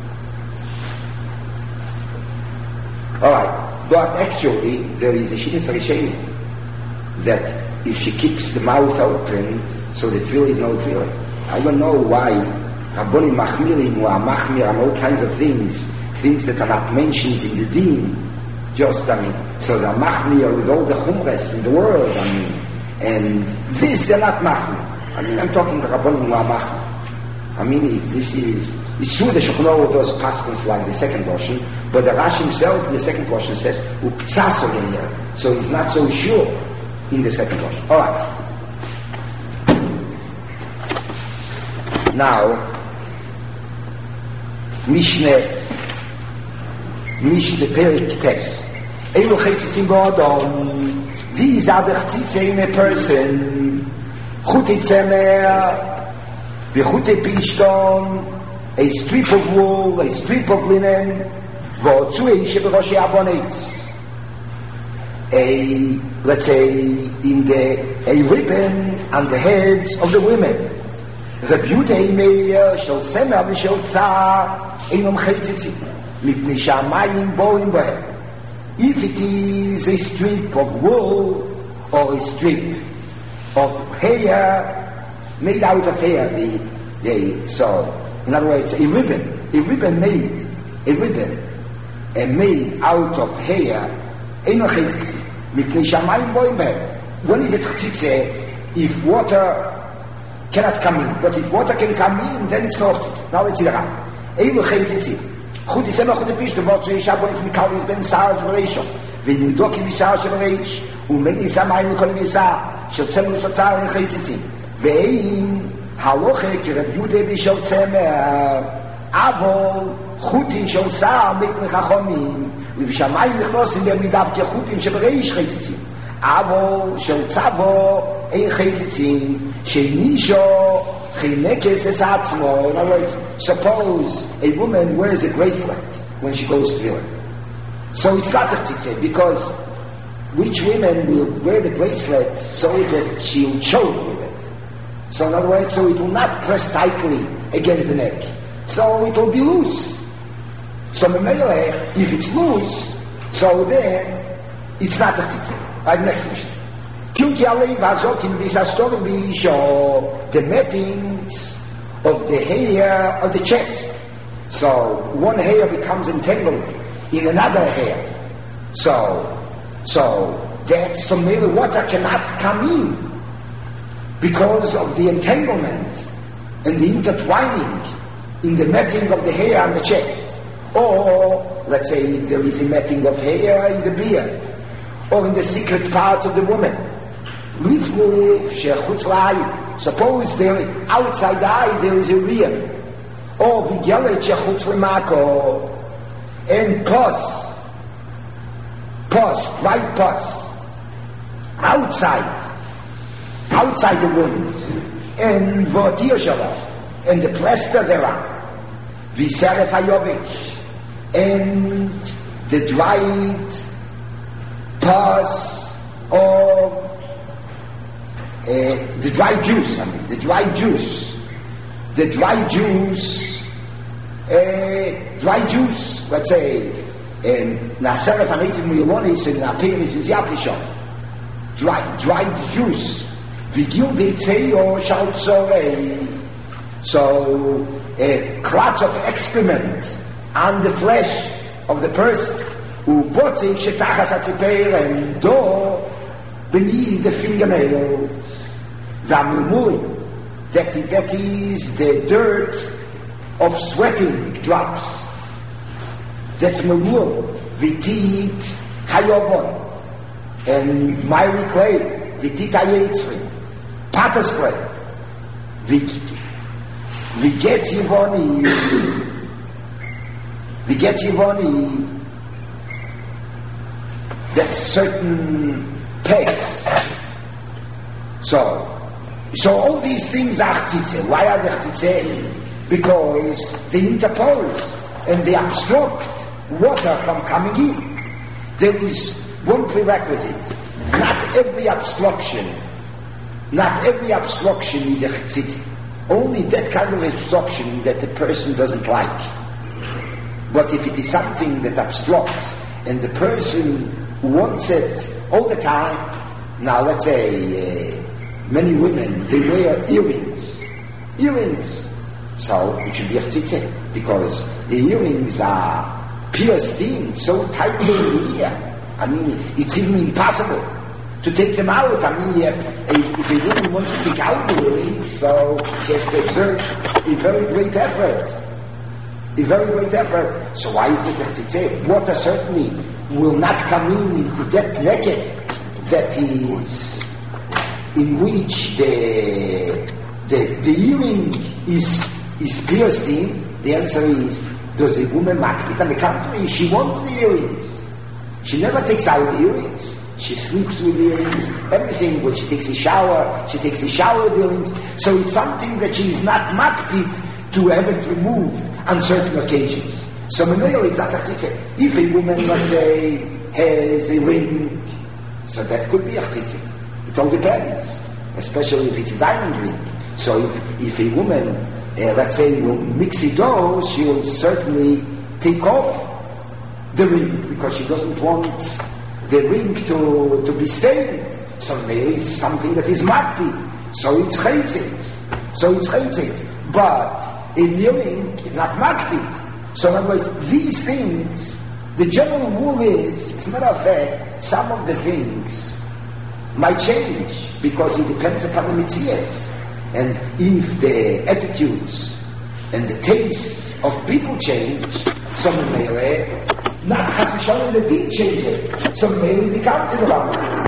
Speaker 1: Alright, but actually there is a Shittas Rishonim that if she keeps the mouth open, so the tefillah is no tefillah. I don't know why Rabbonim Machmirim or Machmir and all kinds of things, things that are not mentioned in the Deen, just, I mean, so they're Machmir with all the Chumras in the world, I mean, and this they're not Machmir. I mean, I'm talking Rabbanim Wamach. I mean, this is, it's true the Shulchan Aruch does paskins like the second portion, but the Rashi himself in the second portion says, Uptsaso here. So he's not so sure in the second portion. Alright. Now, Mishneh, Mishneh Perik Tes. Eilu Chaytzitzim Ba'adam. These are the Chtzitze in a person. Chutei Tzemer. V'chutei Pishton, a strip of wool, a strip of linen, v'otzuei sheberoshei aboneitz, a, let's say, in the, a ribbon on the heads of the women. Rebiyudei meir shel semer v'shel tzar einom chaytzitzim, mipnei shamayim boim bohem. If it is a strip of wool or a strip of hair, made out of hair, the, the, so, in other words, a ribbon, a ribbon made, a ribbon, and made out of hair, when is it chtzitze? If water cannot come in, but if water can come in, then it's not chtzitze. Now let's see the Ram. Eilu chtzitze. Chut yitzemach chut pishto, v'ot zu yisha bonik mikal yizben sa'ar v'reisho, v'nudoki v'sha'ar sh'v'reish, u'meni samayim v'kol v'yisah, sh'otzem v'shotzar v'chtzitze. ואין הלוכה כרב יהודה בשל צמר אבל חוטין של שר מפני חכמים ובשמיים נכנסים במידה כחוטין שבראש חציצים אבל של צבו אין חציצים שנישו חינקס את עצמו. In other words, suppose a woman wears a bracelet when she goes to it, so it's not chtzitze, because which women will wear the bracelet so that she'll choke with it. So in other words, so it will not press tightly against the neck. So it will be loose. So if it's loose, so then it's not a chtzitze. Right, next question. The mattings of the hair of the chest. So one hair becomes entangled in another hair. So, so that so maybe water cannot come in, because of the entanglement and the intertwining in the matting of the hair on the chest. Or, let's say, if there is a matting of hair in the beard, or in the secret parts of the woman. Suppose there, outside the eye there is a rear. Or and pus, pus, white pus, outside. outside the wound, and v'otir shalach, and the plaster thereof, v'seref hayovich, and the dried pus of uh, the dried juice, I mean, the dried juice, the dried juice, uh, dried juice, let's say, naseref hanetim milonis, and appearance is yapishon, dried, dried juice. So, uh, clots of excrement on the flesh of the person, and door beneath the fingernails, that, that is the dirt of sweating drops. That's memul, vitit hayobon, and miry clay, vitit hayetzrim. Potter spray. We we get Yivoni. We get Yivoni. That certain pegs. So, so all these things are chtzitze. Why are they chtzitze? Because they interpose and they obstruct water from coming in. There is one prerequisite. Not every obstruction. Not every obstruction is a chtzitze. Only that kind of obstruction that the person doesn't like. But if it is something that obstructs and the person wants it all the time, now let's say uh, many women, they wear earrings. Earrings. So it should be a chtzitze, because the earrings are pierced in so tightly in the ear. I mean, it's even impossible to take them out. I mean, if, if a woman wants to take out the earrings, so she has to exert a very great effort. A very great effort. So why is the Tertitze? Water certainly will not come in into that naked that is in which the the, the earring is is pierced in. The answer is, does a woman makbid? And the contrary, she wants the earrings. She never takes out the earrings. She sleeps with earrings, everything. When she takes a shower, she takes a shower with earrings. So it's something that she is not makbid to have it removed on certain occasions. So it's not a if a woman, let's say, has a ring, so that could be a chtitze. It all depends, especially if it's a diamond ring. So if, if a woman, uh, let's say, will mix it all, she will certainly take off the ring because she doesn't want the ring to, to be stained. So maybe it's something that is makbid. So it's chaytzit. So it's chaytzit. But in the ring, it's not makbid. So in other words, these things, the general rule is, as a matter of fact, some of the things might change because it depends upon the mitzias. And if the attitudes and the tastes of people change, some may not has to show the deed changes, some may become to the wrong.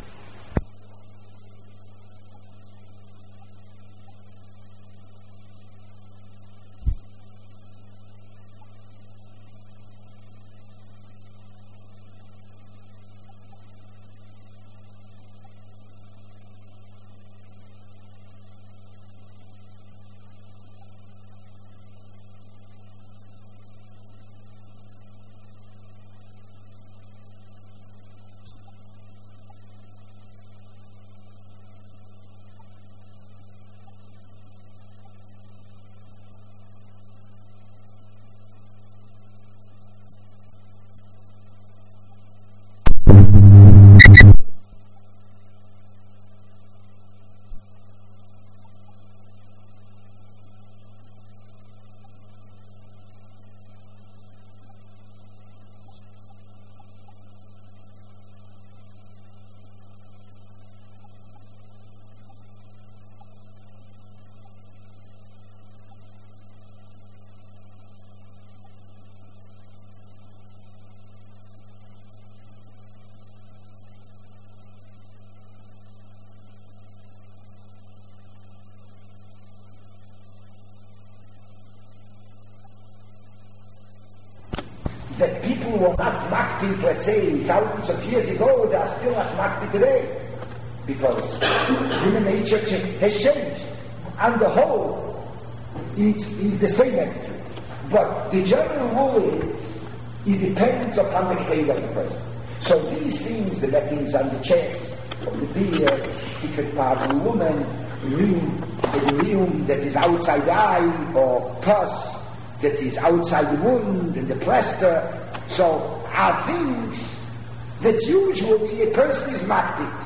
Speaker 1: That people were not makbid, let's say, thousands of years ago, they are still not makbid today. Because human nature has changed. On the whole, it's, it's the same attitude. But the general rule is, it depends upon the claim of the person. So these things, the lettings on the chest, of the beard, secret part of the woman, ring, the ring that is outside the eye, or pus, that is outside the wound and the plaster, so are things that usually a person is makbid.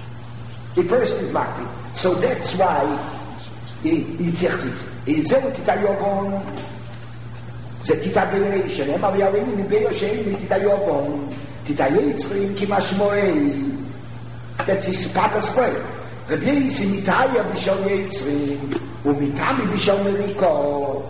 Speaker 1: A person is makbid. So that's why it's echtit. It's a titayobon, the titaberation. Ema v'yarein in beyo sheim titayobon, titayetzrim kimashmoei. That is part of spray. Rabbi Yisi mitaya b'shal yetzrim, u'mitami b'shal meriko.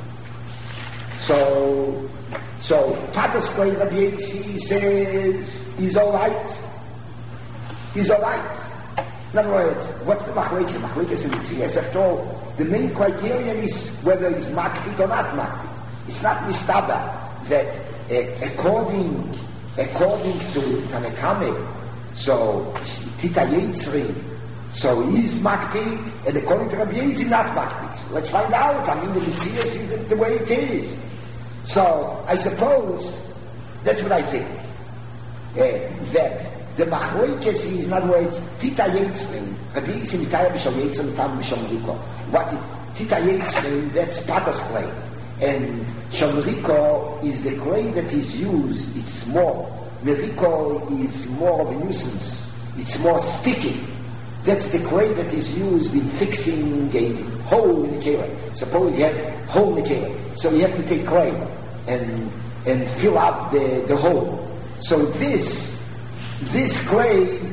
Speaker 1: So, so Patasklei Rabbi Yisi says he's all right. He's all right. In other words, what's the machlekes? The machlekes in the tziyas. After all, the main criterion is whether he's makbid or not makbid. It's not mistaba that uh, according according to Tanakame, so Tita Yitzri, so he's makbid, and according to Rabbi Yisi, not makbid. So let's find out. I mean, the tziyas is the, the way it is. So, I suppose, that's what I think, uh, that the machlekes is, in other words, Tita Yetzrin, Rabbi Yisi mitaya b'shal Yetzrin, mitam b'shal Meriko. What is Tita Yetzrin? That's Patas clay. And Shamriko is the clay that is used, it's more, Meriko is more of a nuisance, it's more sticky. That's the clay that is used in fixing a hole in the keilah. Suppose you have a hole in the keilah, so you have to take clay and and fill up the, the hole. So this this clay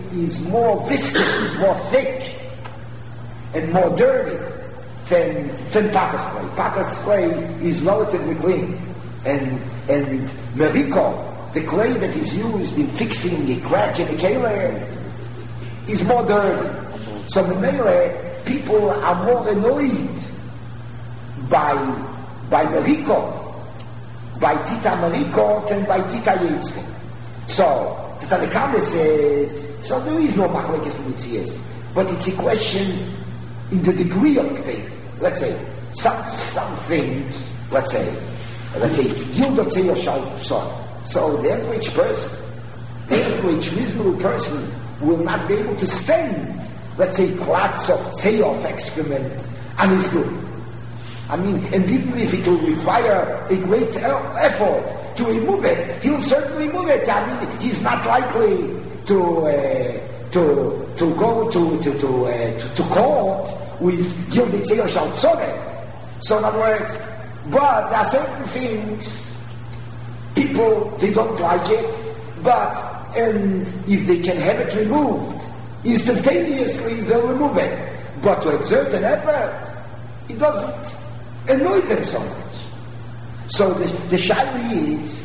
Speaker 1: is more viscous, more thick, and more dirty than, than potash clay. Potash clay is relatively clean. And, and meriko, the clay that is used in fixing a crack in a kele, is more dirty. So memele, people are more annoyed by, by meriko, by tita meriko than by tita yetzim. So, the Tanna Kamma says, so there is no machlekes mitzias, but it's a question in the degree of kpei. Let's say, some, some things, let's say, let's say, Yildot Tzeior Shal son. So the average person, the average reasonable person will not be able to stand, let's say, clots of tzeior of excrement on his good. I mean, and even if it will require a great effort to remove it, he'll certainly remove it. I mean, he's not likely to uh, to to go to to to, uh, to, to court with Yildot Tzeior Shal Tzoreh. So in other words, but there are certain things people they don't like it, but and if they can have it removed instantaneously, they'll remove it. But to exert an effort, it doesn't annoy them so much. So the, the shaila is,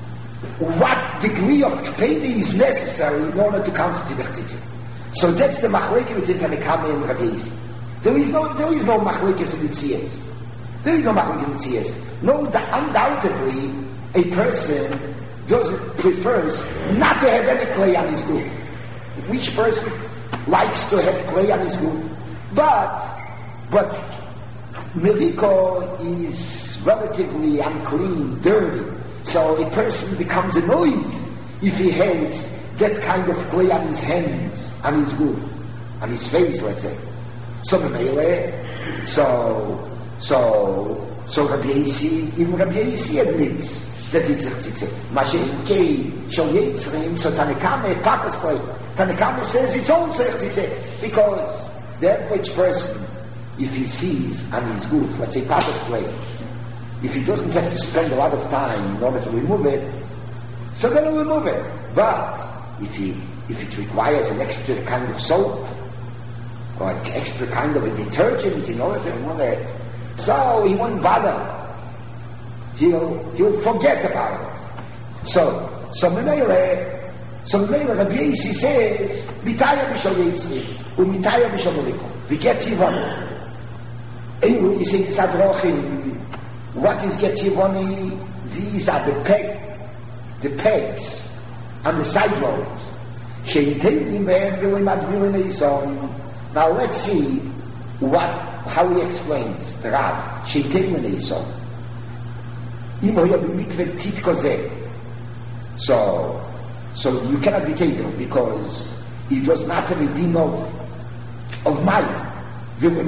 Speaker 1: what degree of kpedi is necessary in order to constitute a chtzitza? So that's the machlekes between Tanna Kamma and Rabbi Yossi. There is no, there is no machlekes in the tziyas. There is no machlekes in the tziyas. No, undoubtedly, a person does prefers not to have any clay on his group. Which person likes to have clay on his group? But, but meriko is relatively unclean, dirty. So a person becomes annoyed if he has that kind of clay on his hands, on his group, on his face, let's say. So memele, so so so Rabbi Yossi, even Rabbi Yossi admits that it's a chtzitza. Mashenke shel yetzrim, so Tanna Kamma potash clay. Tanna Kamma says it's also a chtzitza because the average person, if he sees on his goof, let's say potash clay, if he doesn't have to spend a lot of time in order to remove it, so then he'll remove it. But if he if it requires an extra kind of soap or an extra kind of a detergent in order to remove it, so he won't bother. He'll he'll forget about it. So so memele so memele Rabbi Yossi says mitaya b'shal yetzrim u'mitaya b'shal meriko v'get tzivoni. Anyway, he says adrochim. What is get tzivoni? These are the peg, the pegs on the side road. Now let's see what how he explains the Rav. So, so you cannot be taken because it was not a din of of mind. In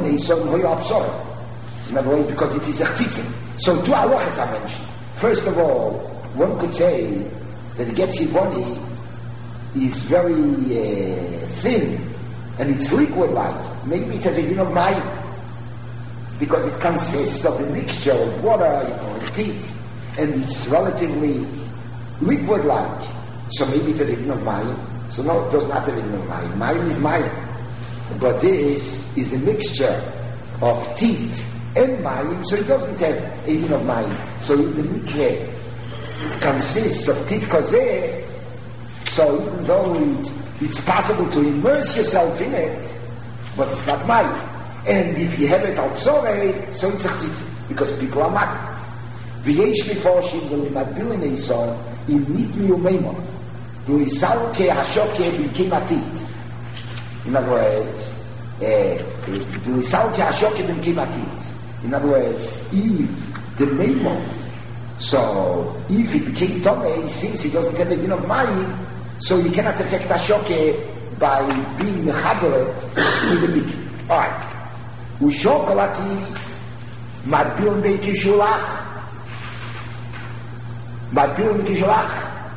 Speaker 1: other words, because it is a chtzitza. So two halachas are mentioned. First of all, one could say that the get tzivoni is very uh, thin and it's liquid-like. Maybe it has a din of mayim because it consists of a mixture of water, you know, and teeth, and it's relatively liquid-like. So maybe it has a din of mayim. So no, it does not have a din of mayim. Mayim is mayim, but this is a mixture of teeth and mayim, so it doesn't have a din of mayim. So if the mikveh consists of tit kozeh, so even though it's, it's possible to immerse yourself in it, but it's not mayim. And if you have it al psorei, so it's a chtzitza, because people are mad. V'yesh miforshim v'limadbil neison im nitmi umeimon v'isal ke hashoke b'kim atit. In other words, v'isal ke hashoke b'kim atit. In other words, if the maimon, so if it became tomei, since he doesn't have a din of mayim, so you cannot affect hashoke by being mechabered to the mikveh. All right. Ushokolatit marbil beikishulach marbil beikishulach.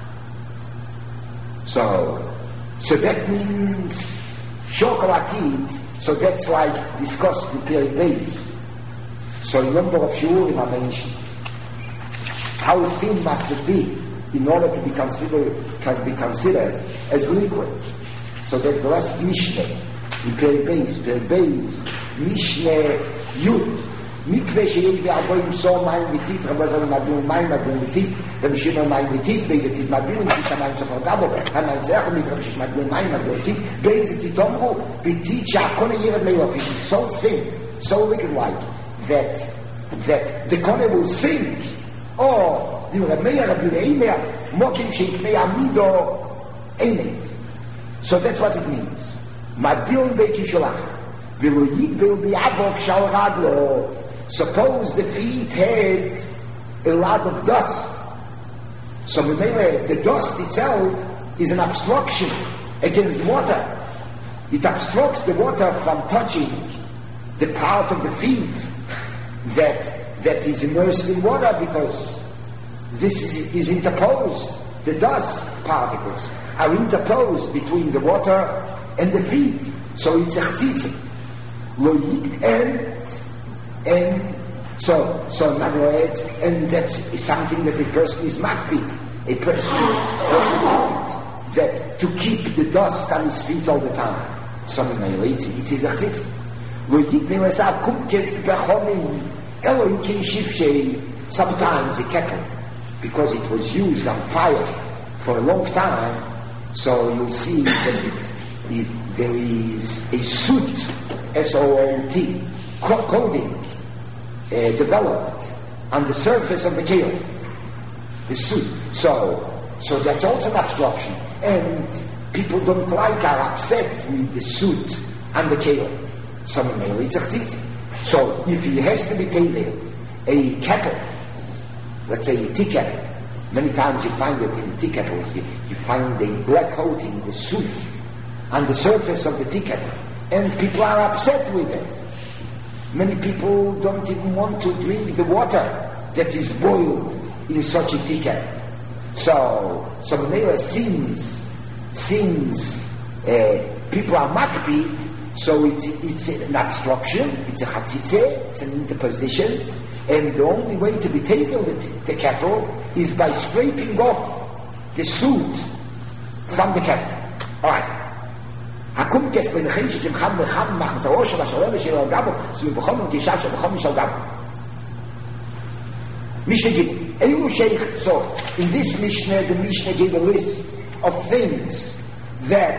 Speaker 1: So, so that means shokolatit. So that's like discussed in Perek Beis. So a number of shiurim are mentioned. How thin must it be in order to be considered can be considered as liquid? So there's the last Mishnah in Perek Beis, Perek Beis, Mishnah Yud. Mikve שיש בארבעים סור מים וטיט, רבי זמן מדבירים מים, מדבירים וטיט, רבי שמעון מים וטיט, באיזה טיט מדבירים, שישה מים צריך לדע בו, המים צריך ומתרבי שיש מדבירים מים, מדבירים וטיט, באיזה טיט אומרו, בטיט שהקונה ירד מילוף, it is so thin, so liquid-like, that, that the קונה will sink, או, דברי מאיר, רבי לאימר, מוקים שיקנה עמידו, אמת. So that's what it means. מדבירים בית ישולח, ולא יגבל ביעבוק שעל רגלו. Suppose the feet had a lot of dust. So the dust itself is an obstruction against water. It obstructs the water from touching the part of the feet that that is immersed in water, because this is, is interposed. The dust particles are interposed between the water and the feet. So it's a chtzitza. And And so, so in other words, and that's something that a person is makpid. A person doesn't want that to keep the dust on his feet all the time. Something like it, it is a chitz. Sometimes a kettle, because it was used on fire for a long time, so you'll see that it, it, there is a soot, S O O T, coating, Uh, developed on the surface of the kale, the soot. So, so that's also an obstruction, and people don't like, are upset with the soot on the kale. Some may it's a chtzitza. So, if he has to be taken a kettle, let's say a tea kettle, many times you find it in a tea kettle, you, you find a black coating, the soot on the surface of the tea kettle, and people are upset with it. Many people don't even want to drink the water that is boiled in such a tea kettle. So, so Mela since, since uh, people are makpid, so it's, it's an obstruction, it's a chatzitze, it's an interposition, and the only way to be taken the, the kettle is by scraping off the soot from the kettle. Alright. הקומקס בנחים שכמחם מחם מחזרו של השלום ושל הגבו סביב בחום ומתישב של בחום ושל גבו משנה גיב אילו שייך so in this Mishnah the Mishnah gave a list of things that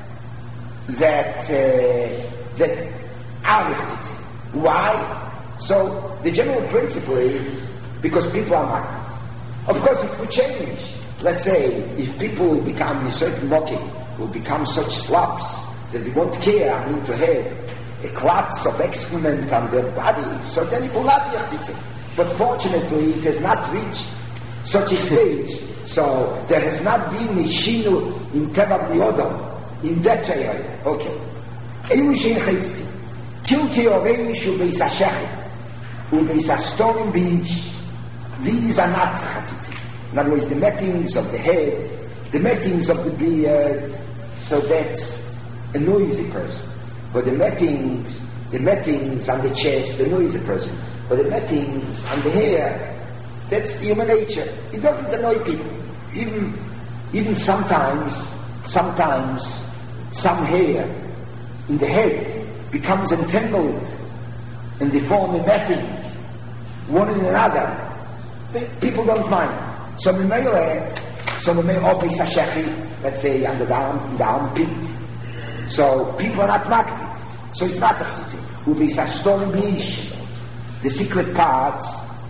Speaker 1: that uh, that are chtzitza. Why? So the general principle is because people are marked. Of course it would change. Let's say if people become in a certain mocking will become such slobs that they won't care, I mean, to have a clots of excrement on their body, so then it will not be a chtzitza. But fortunately, it has not reached such a stage, so there has not been a shinu in teva b'yodam, in that area. Okay. Eilu shein chtzitza. Kilti oreish ubeis hashechet, ubeis hastorim b'ish. These are not chtzitza. In other words, the mettings of the head, the mettings of the beard, so that annoys a person. But the mettings, the mettings on the chest annoys a person. But the mettings on the hair, that's human nature. It doesn't annoy people. Even, even sometimes, sometimes, some hair in the head becomes entangled and they form a metting, one in another. People don't mind. So we may So we may obey sashechi, let's say under the arm, in the armpit. So people are not makpid. So it's not a chtzitza. Ubi sastorim bish, the secret parts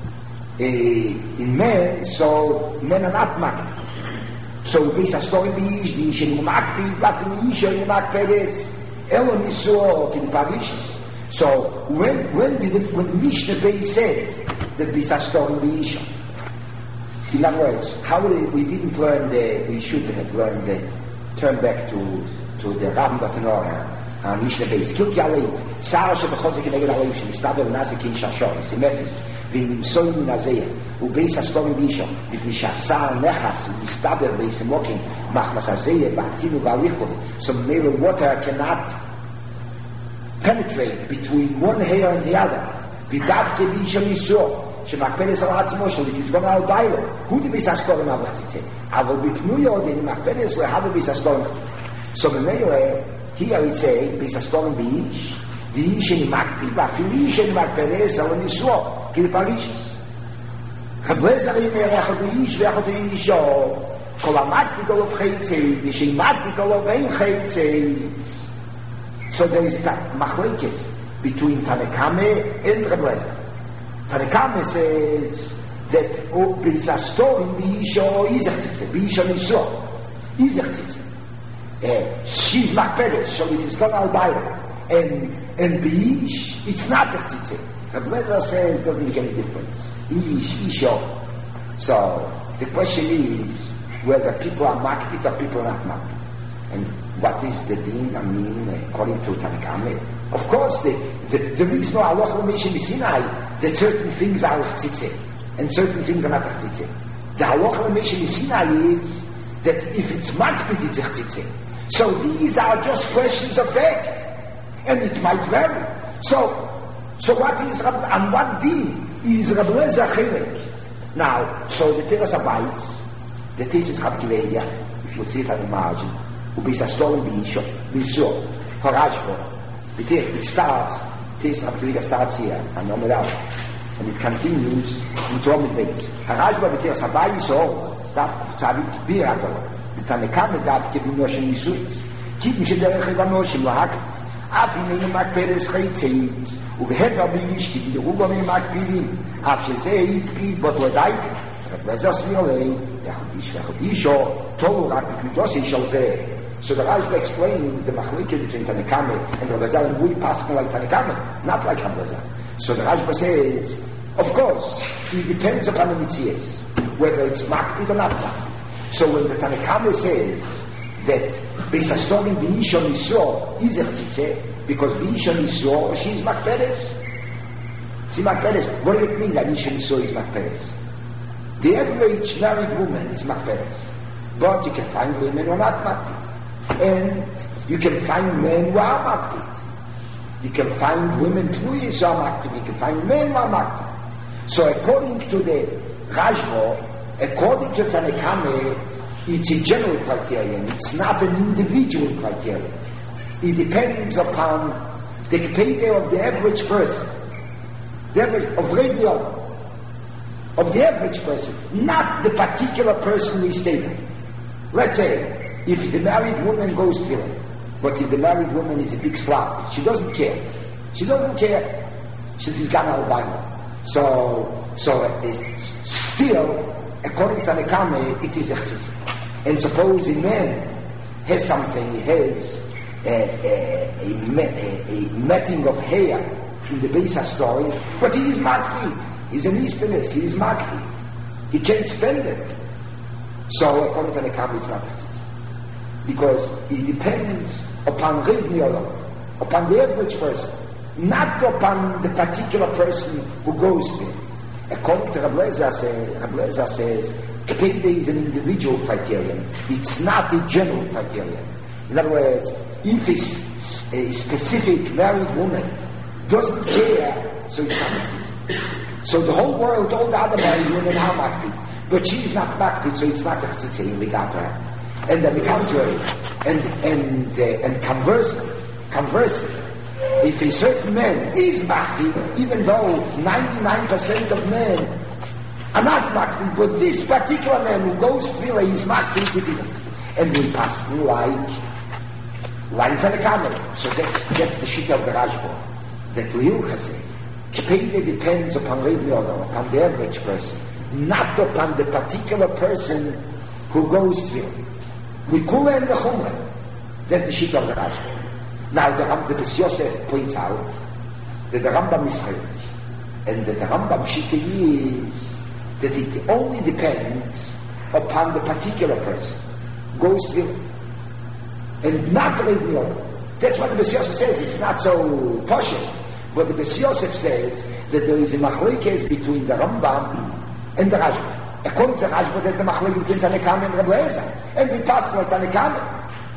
Speaker 1: uh, in men. So men are not makpid. So ubi sastorim bish, the ishin makpid, lafim ishin makpid is elon isot in parishis. So when when did it, when Mishnah Beis said that bi sastorim bish? In other words, how we, we didn't learn the, we should have learned the, turn back to, to the Rabbi Batanora, and Mishnah Beis. Kilki alei, Sarah shebechotze keneged alei, shenistaber nazikin shashor, simetri, v'nimsoim nazeya, ubeis hastorim b'isho, b'tli shafsar nechas, v'nistaber b'isimokim, machmas hazeya, b'atinu v'alichov, so mere water cannot penetrate between one hair and the other, v'davke b'isho nisur, שמקפלס על עצמו שלו, תסגום על ביילו, הוא דיביס הסקורם על חציצה. אבל בפנויו, דיני מקפלס, הוא יחד ביס הסקורם חציצה. So the Mele, here we say, Beis HaStorim B'ish, V'ish in Makpi, V'afilu Ish in Makperes, Al Nisro, Kil Parishis. Chablezer in Echad B'ish, V'echad B'ish, Kol HaMakpi Kol of Cheitzeit, Ish in Makpi Kol of Ein Cheitzeit. So there is that machlekes between Tanekame and Chablezer. Tanekame says that Beis HaStorim B'ish, Izach Tzitze, B'ish Nisro, Izach Tzitze. Uh, she's Makperes, so it is not Al-Bayra. And, and B'ish, it's not Echtzitze. Chablezer says it doesn't make any difference. Ish, Isho. So, the question is whether people are Makpit or people are not Makpit. And what is the din, I mean, according to Tanakame? Of course, the, the, there is no Allah L'Meshe B'Sinai that certain things are Echtzitze and certain things are not Echtzitze. The Allah L'Meshe B'Sinai is that if it's Makpit, it's Echtzitze. So these are just questions of fact, and it might vary. So, so what is and what din is Rabbi Lezer Chelek? Now, so the Teres Abayis, the thesis Rab Kiveya, if you see it on the margin, who Beis HaStorim B'Isho, B'Isho, Harashbo, it starts, thesis Rab Kiveya starts here, and Omer Al, and it continues in Torah Beis. Harashbo, the Teres Abayis, or that Tzadik Bir Adol. Tanekame darf geben nur schon Yisuitz. Kippen schon der Reche war nur schon Lahak. Af in einem Makperes Cheitzeit. Und behefer Bish, die wieder Ruba mit Makpirim. Af she Zeit, Pit, Bot Ledait. Reblezer Smirlei, Yachodish, Yachodisho, Tolu Rak, Midos Ishal Zeh. So the Rashba explains the Machlike between Tanekame and Reblezer, and we pass like Tanekame, not like Reblezer. So the Rashba says, of course, it depends upon the Mitzias, whether it's Makpid or not Makpid. So when the Tanekame says that Beis HaStorim B'ish on Yisro is Echtzitze, because B'ish on Yisro, she is Makperes. She is Makperes. What does it mean that B'ish on Yisro is Makperes? The average married woman is Makperes. But you can find women who are not Makpid. And you can find men who are Makpid. You can find women Pnuyis who are Makpid. You can find men who are Makpid. So according to the Rashba, according to Tanekame, it's a general criterion. It's not an individual criterion. It depends upon the payday of the average person, the average of regular, of the average person, not the particular person we stated. Let's say, if the married woman goes through it, but if the married woman is a big slut, she doesn't care. She doesn't care. She's gone albino. So, so it's still, according to Tanekame, it is Echtzitze. And suppose a man has something, he has a, a, a, a, a matting of hair in the Beis HaStorim, but he is Makpid. He's an Easternist, he is Makpid. He can't stand it. So according to Tanekame, it's not Echtzitze. Because it depends upon Rivni, upon the average person, not upon the particular person who goes there. According to Rab Lezer, say, Rab Lezer says, Payday is an individual criterion. It's not a general criterion. In other words, if a, a specific married woman doesn't care, so it's not Echtzitze. So the whole world, all the other married women are Makpid, but she is not Makpid, so it's not Echtzitze in regard to her. And on the contrary, and and uh, and conversely, conversely, if a certain man is Makpid, even though ninety-nine percent of men are not Makpid, but this particular man who goes through is Makpid, it is, and we pass through like line for the camel. So that's that's the shit of the Rashba. That Lilcha say, Payday depends upon upon the average person, not upon the particular person who goes through. We Kula and the Chumrah. That's the shit of the Rashba. Now the Ram, the Beis Yosef points out that the Rambam is chaylik, and that the Rambam shita is that it only depends upon the particular person goes through, and not the Rivni. That's what the Beis Yosef says. It's not so partial, but the Beis Yosef says that there is a machlekes between the Rambam and the Rashba. According to the Rashba, there's the machlekes between Tanekame and Rab Lezer, and we pass like Tanekame.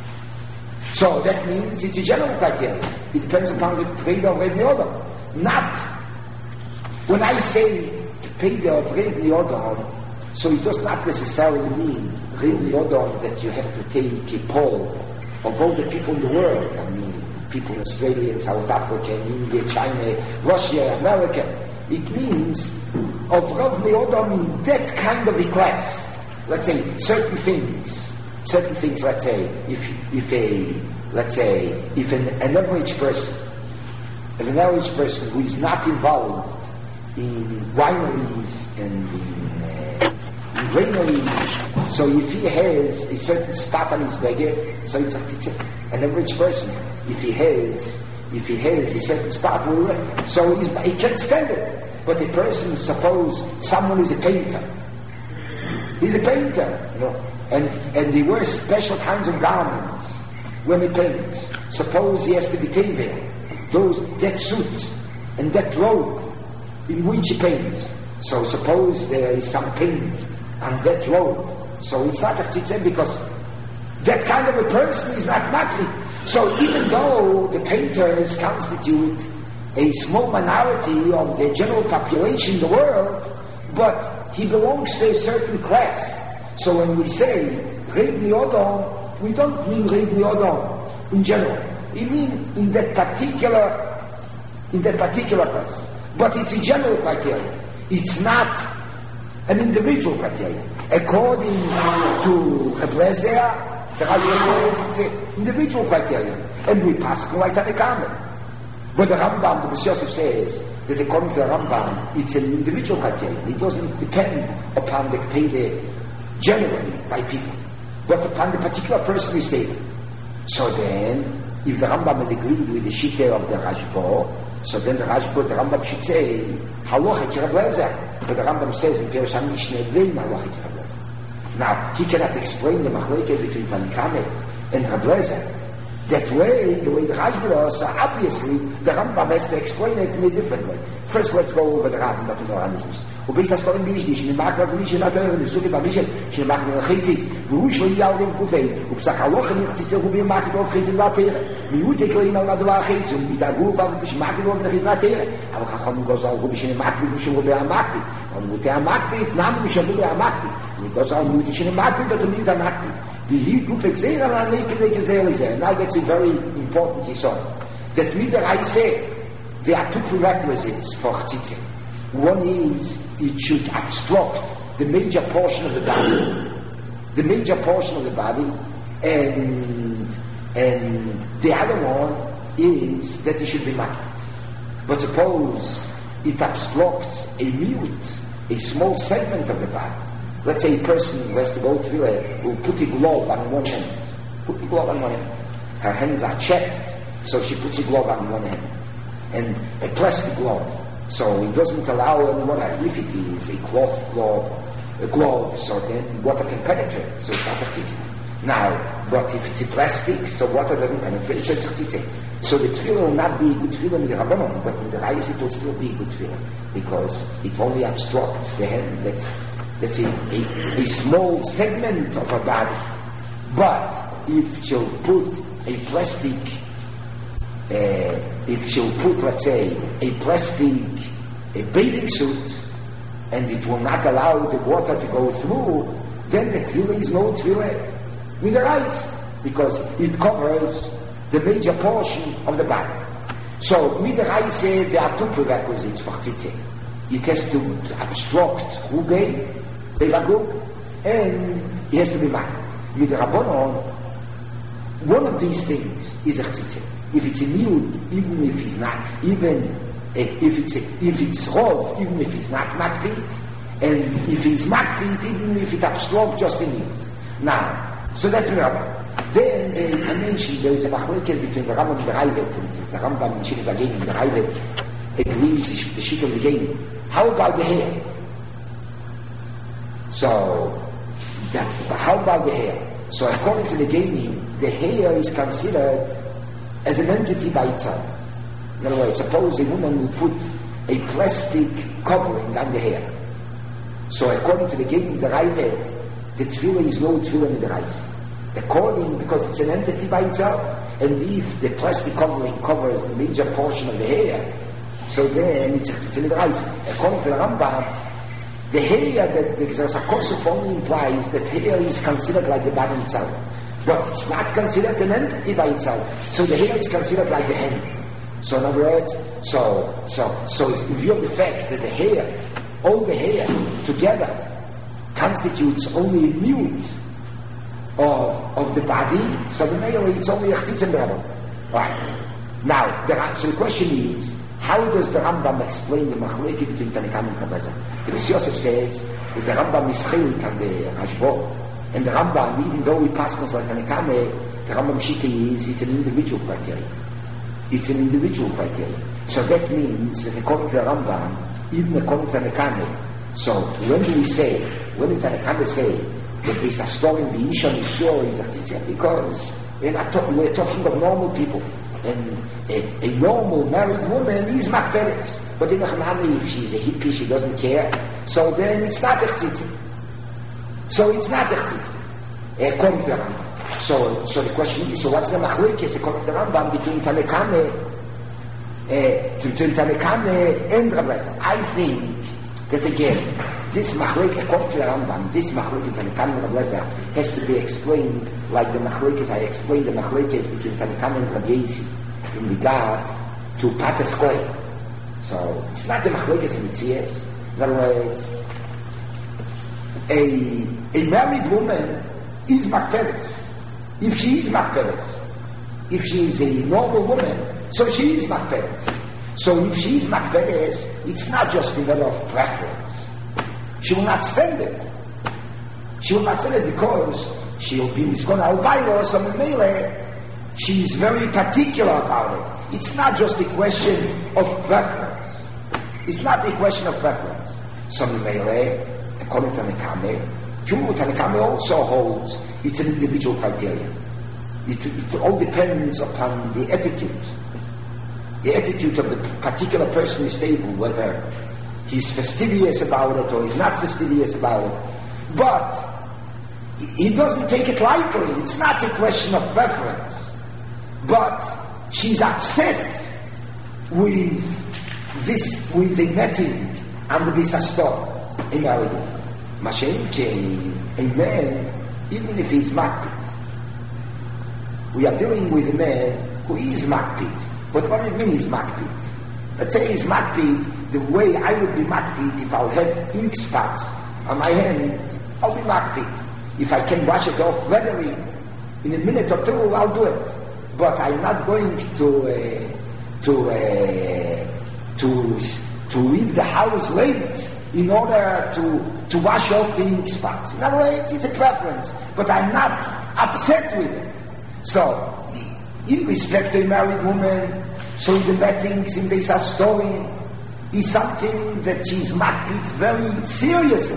Speaker 1: So that means it's a general criteria. It depends upon the Payday of Rivni Odom. Not when I say Payday of Rivni Odom, so it does not necessarily mean Rivni Odom that you have to take a poll of all the people in the world. I mean, people in Australia, South Africa, India, China, Russia, America. It means of Rav Meodom in that kind of a class. Let's say certain things, certain things. Let's say if if a let's say if an, an average person, if an average person who is not involved in wineries and in, uh, in granaries, so if he has a certain spot on his baguette, so it's, it's an average person. If he has if he has a certain spot, so he's, he can't stand it. But a person, suppose someone is a painter. He's a painter, you know, and, and he wears special kinds of garments when he paints. Suppose he has to be there. Those, that suit and that robe in which he paints. So suppose there is some paint on that robe. So it's not a tzitzeh because that kind of a person is not makli. So even though the painters constitute a small minority of the general population in the world, but he belongs to a certain class. So when we say Rev Meodom, we don't mean Rev Meodom in general. We mean in that particular, in that particular class. But it's a general criteria. It's not an individual criteria. According to Reb Lezer, the Rabbi says it's an individual criteria, and we pass like Tanna Kamma. But the Rambam, the Messiah Yosef says that according to the Rambam, it's an individual criteria. It doesn't depend upon the Kpede generally by people, but upon the particular person who's stable. So then, if the Rambam had agreed with the Shittah of the Rashba, so then the Rashba, the Rambam should say, Halachik Reb Lezer. But the Rambam says in Perush HaMishneh, Vein Halachik Reb Lezer. Now, he cannot explain the machlokes between Tanna Kamma and Reb Lezer. That way, the way the Rashba does, so obviously the Rambam has to explain it in a different way. First, let's go over the Rambam to the Rambam. ובייס das Kolim Bishdi, שנמק רבני שנדבר, נסוגי במישס, שנמק מלחיציס, והוא שלוי יאודים כופי, ופסק הלוחם יחציצה, הוא בימק דוב חיצים והתרא, מיעוט יקרים על מדוע החיצים, וידאגו פעם ושמק דוב נחית והתרא, אבל חכם גוזר, הוא בשנמק ושמרו בהמקבי, ומותי המקבי, תנם ושמרו בהמקבי, וגוזר מותי שנמק ותמיד המקבי, והיא גוף הגזיר על הנקד לגזיר לזה, now that's a very important issue, that with the Reise, there are two prerequisites for Chtzitze. One is, it should obstruct the major portion of the body, the major portion of the body, and and the other one is that it should be marked. But suppose it obstructs a mute, a small segment of the body. Let's say a person who has to go through it will put a glove on one hand, put the glove on one hand. Her hands are checked, so she puts a glove on one hand, and a plastic glove. So it doesn't allow any water. If it is a cloth glove, a glove, so then water can penetrate. So it's not a tzitzit. Now, but if it's a plastic, so water doesn't penetrate, so it's a tzitzit. So the tefillah will not be a good tefillah in the Rabbanon, but in the Rayis it will still be a good tefillah, because it only obstructs the hand. That's, that's a, a, a small segment of her body. But if she'll put a plastic Uh, if she'll put, let's say, a plastic, a bathing suit, and it will not allow the water to go through, then the tefillah is no tefillah with the eyes, because it covers the major portion of the body. So, with the eyes, there are two prerequisites for tzitzeh. It has to obstruct hubei, bevaguk, and it has to be marked. With the Rabbanon, one of these things is a tzitzeh. If it's a mute, even if it's not, even if it's a, if it's rov, even if it's not makpid, and if it's makpid, even if it obstructs just a mute. Now, so that's the Rambam. Then uh, I mentioned there is a machlokes between the Rambam and the Raivet, and the Rambam and the Shittas again, and the Raivet agrees the Shittas of the game. How about the hair? So, that, how about the hair? So according to the gaming, the hair is considered as an entity by itself. In other words, suppose a woman will put a plastic covering on the hair. So according to the gaming, the Raivet, the tefillah is no tefillah in the rice. According, because it's an entity by itself, and if the plastic covering covers the major portion of the hair, so then it's, it's in the rice. According to the Rambam, the hair that the Zakosuf only implies that hair is considered like the body itself. But it's not considered an entity by itself. So the hair is considered like the hand. So in other words, so so so in view of the fact that the hair, all the hair together constitutes only a minute of of the body, so the male it's only a chitz and Rambam. Right. Now, the, so the question is, how does the Rambam explain the machleki between Tanakam and Kabbalah? The Rebbe Yosef says that the Rambam is chilik on the Rashbo, and the Rambam, even though we pass like Tanakam, the Rambam Shita is it's an individual criteria. It's an individual criteria. So that means that according to the Rambam, even according to the Tanakam, so when do we say, when the Tanakam say that this a story in the Isha Yisrael is a teacher, because we're not talking, we're talking of normal people. And a, a normal married woman is makberes. But in a Hanami, if she's a hippie, she doesn't care, so then it's not a chtitzi. So it's not a chtitzi. According to the Rambam. So, so the question is, so what's the machlekes according to the Rambam between Tanakame, uh, between Tanakame and Rabbi? I think that again, this machlekes according to the Rambam, this machlekes Tanakame and Rabbi has to be explained like the machlekes I explained the machlekes between Tanakame and Rabbi Yossi in regard to Pater Skoy. So it's not the machlekes in the Tzias. In other words, a a married woman is makberes. If she is makberes, if she is a normal woman, so she is makberes. So if she is makberes, it's not just a matter of preference. She will not stand it. She will not stand it because she'll be miskona albaylo or some mele. She is very particular about it. It's not just a question of preference. It's not a question of preference. Some mele, according to Tanakame, Tanakame also holds it's an individual criteria. It, it all depends upon the attitude. The attitude of the particular person is stable, whether he's fastidious about it or he's not fastidious about it. But he doesn't take it lightly. It's not a question of preference. But she's upset with this, with the netting and the bisastor in married woman. Mashem came, a man, even if he's makpid. We are dealing with a man who is makpid. But what does it mean he's makpid? Let's say he's makpid the way I would be makpid if I'll have ink spots on my hands. I'll be makpid. If I can wash it off readily, in a minute or two, I'll do it. But I'm not going to uh, to uh, to to leave the house late in order to to wash off the ink spots. In other words, it's a preference, but I'm not upset with it. So, in respect to a married woman, so the meetings in Beis HaStorim is something that she's makpid very seriously.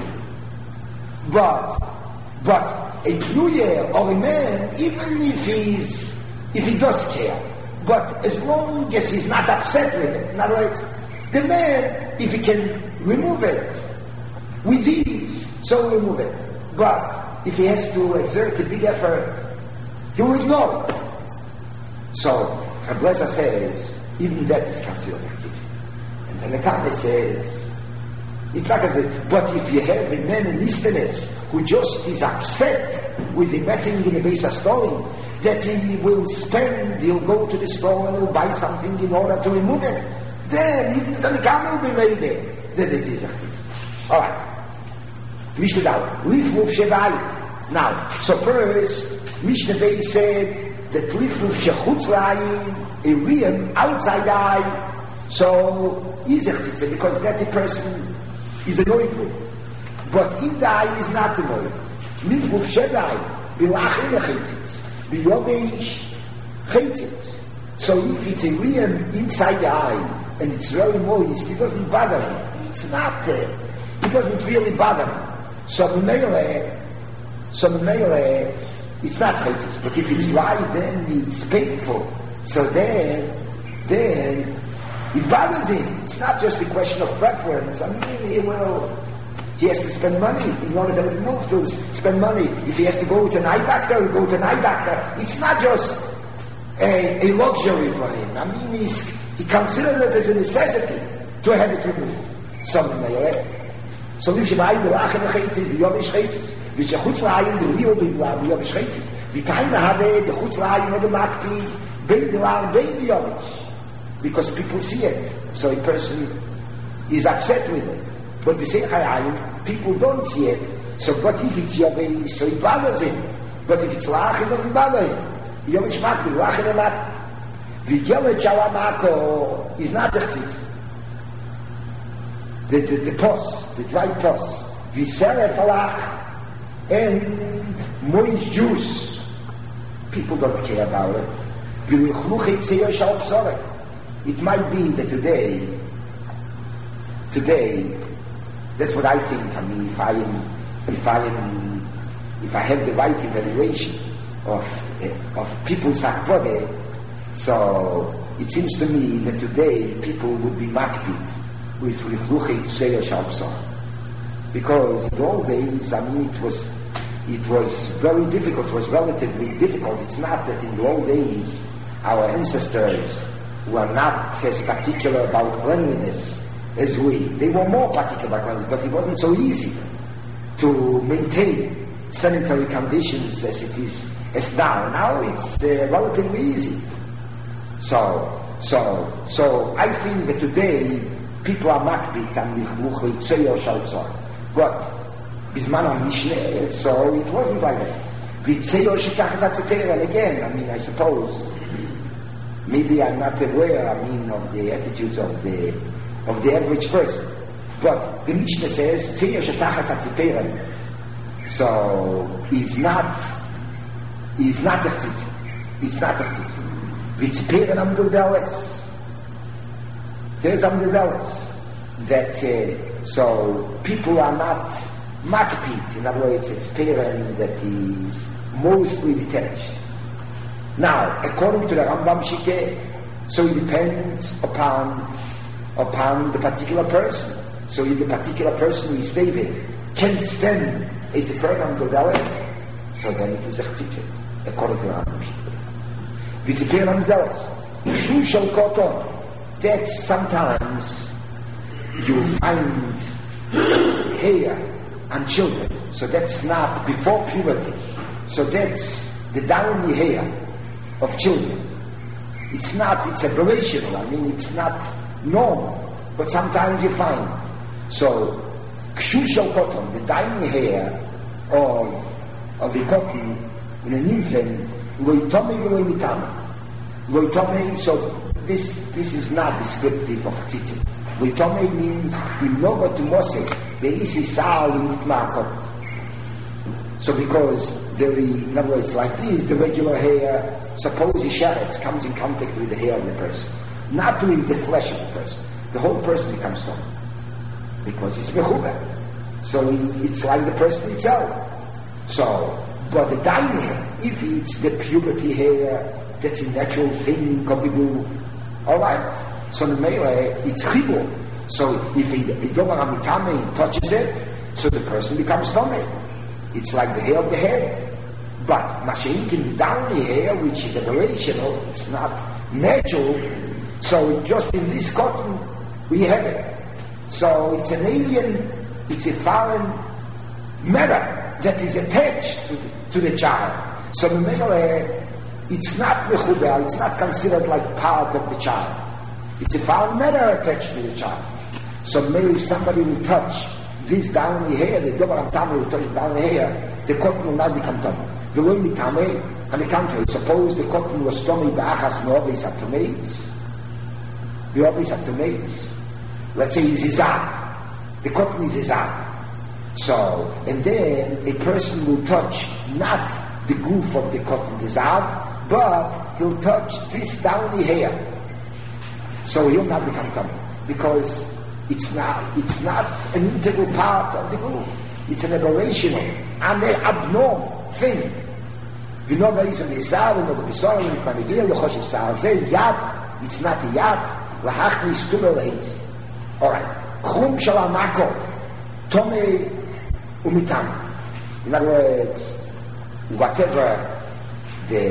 Speaker 1: But But a Pneuye or a man, even if he's, if he does care, but as long as he's not upset with it, in other words, the man, if he can remove it with ease, so remove it. But if he has to exert a big effort, he will ignore it. So, Rabbi says, even that is considered chtitzi. And then the Kame says, it's like as this, but if you have a man in Easterness who just is upset with the meeting in the Beis HaStorim, that he will spend, he'll go to the store and he'll buy something in order to remove it, then even the Tanakam will be made there, then it is a chtitzi. Alright. Mishnah Dalet. Lifruf Shevai. Now, so first, Mishnah Beis said that Lifruf Shechutz La'ayin, a riyam outside the eye, so is a chtitzi, because that a person is annoyed with. But in the eye is not annoyed. Lifruf Shevai, Bilach in a chtitzi. Biyobesh chtitzi. So if it's a riyam inside the eye, and it's very moist, it doesn't bother him. It's not, uh, it doesn't really bother him. So Mele, so Mele, it's not chtitzi. But if it's dry, then it's painful. So then, then, it bothers him. It's not just a question of preference. I mean, he will, he has to spend money in order to remove to spend money. If he has to go to an eye doctor, he'll go to an eye doctor. It's not just a, a luxury for him. I mean, he's, he considers it as a necessity to have it removed. So, So if you buy the lach and the chaitzis, the yovish chaitzis, which the chutz la'ayin, the real big lach, the yovish chaitzis, the time to have it, the chutz la'ayin, the makpi, bring the lach, bring the yovish. Because people see it. So a person is upset with it. But we say chayayim, people don't see it. So but if it's yovish, so it bothers him. But if it's lach, it doesn't bother him. Yovish makpi, lach and the makpi. The yellow jalamako is not the chitz. The, the, the pos, the dry pos. We sell it falach and moist juice. People don't care about it. It might be that today, today, that's what I think. I mean, if I am, if I am, if I have the right evaluation of of people's akbode, so it seems to me that today people would be makbid with Lichluchei Tseya Shalpsah. Because in the old days, I mean, it was, it was very difficult, it was relatively difficult. It's not that in the old days, our ancestors were not as particular about cleanliness as we. They were more particular about cleanliness, but it wasn't so easy to maintain sanitary conditions as it is, as now. Now it's uh, relatively easy. So, so, so I think that today, people are makbid and lichluchei tzeyo shalzor. But bisman ha-mishneh, so it wasn't like that. V'tzeyo shekachas ha-tzeper, and again, I mean, I suppose, maybe I'm not aware, I mean, of the attitudes of the of the average person. But the Mishnah says, tzeyo shekachas ha-tzeper. So it's not, it's not a tzitz. It's not a tzitz. V'tzeper and amdudeles. There's amdudeles. That, uh, so people are not makpid. In other words, it's parent that is mostly detached. Now, according to the Rambam Shiteh, so it depends upon upon the particular person. So if the particular person we stay with can't stand it's a program to Dallas, so then it is a chtzitze, according to the Rambam Shiteh. V'tzeper amdudeles. Shu shel koton. That sometimes you find hair on children. So that's not before puberty. So that's the downy hair of children. It's not, it's aberrational. I mean, it's not normal. But sometimes you find. So, kshu shel cotton, the downy hair of, of the cotton in an infant, loitome v'loi mitame. Loitome, so this, this is not descriptive of tzitzit. Loitome means in noga to mose, there is a sal in itmakot. So because there is, in other words, like this, the regular hair, suppose sheretz comes in contact with the hair of the person, not with the flesh of the person. The whole person becomes stone because it's mechuber. So it's like the person itself. So, but the downy hair, if it's the puberty hair, that's a natural thing of the group. All right. So the mele, it's chibur. So if a dover amitame touches it, so the person becomes tummy. It's like the hair of the head. But masheink in the downy hair, which is aberrational, it's not natural. So just in this cotton, we have it. So it's an alien, it's a foreign matter that is attached to the, to the child. So the mele, it's not mechuber, it's not considered like part of the child. It's a foul matter attached to the child. So maybe if somebody will touch this downy hair, the dover tame will touch the downy hair, the cotton will not become tummy. The way the tame, on the contrary, suppose the cotton was tummy ba'achas me'obis atomates. The obis atomates. Let's say it's izad. The cotton is izad. So, and then a person will touch not the goof of the cotton izad, but he'll touch this downy hair. So he'll not become tummy because it's not it's not an integral part of the group. It's an aberrational, an abnormal thing. V'noga is an izar, v'noga b'sorim, v'panigir, v'choshev sa'azeh, yad, it's not a yad, v'hachni stuber l'hitz. Alright. Chum shalamako, tome umitam. In other words, whatever the,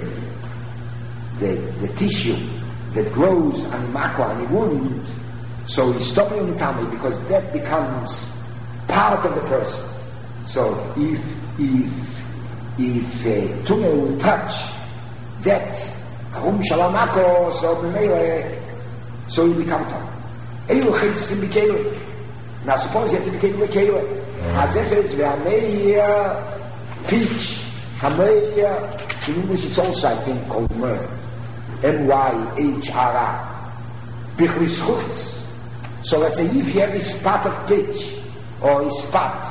Speaker 1: the, the tissue that grows on the mako, on the wound, so it's tummy umitame, because that becomes part of the person. So if if if uh, Tumah will touch that Chum Shalamako, so B'meile, so you become Tumah. Eilu Chitz in B'Keile. Now suppose you have to be taken with Keile. Hazefes ve'ameya peach. Hameya, in English it's also I think called myrrh. M Y H R A. Bichlis Chutz. So let's say if you have a spot of pitch or a spot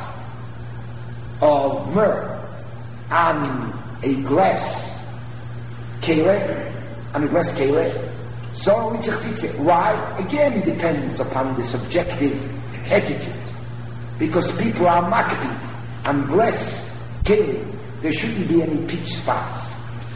Speaker 1: of myrrh on a glass kele, on a glass kele, so it's a tzitze. Why? Again, it depends upon the subjective attitude. Because people are makbid on glass kele, there shouldn't be any pitch spots.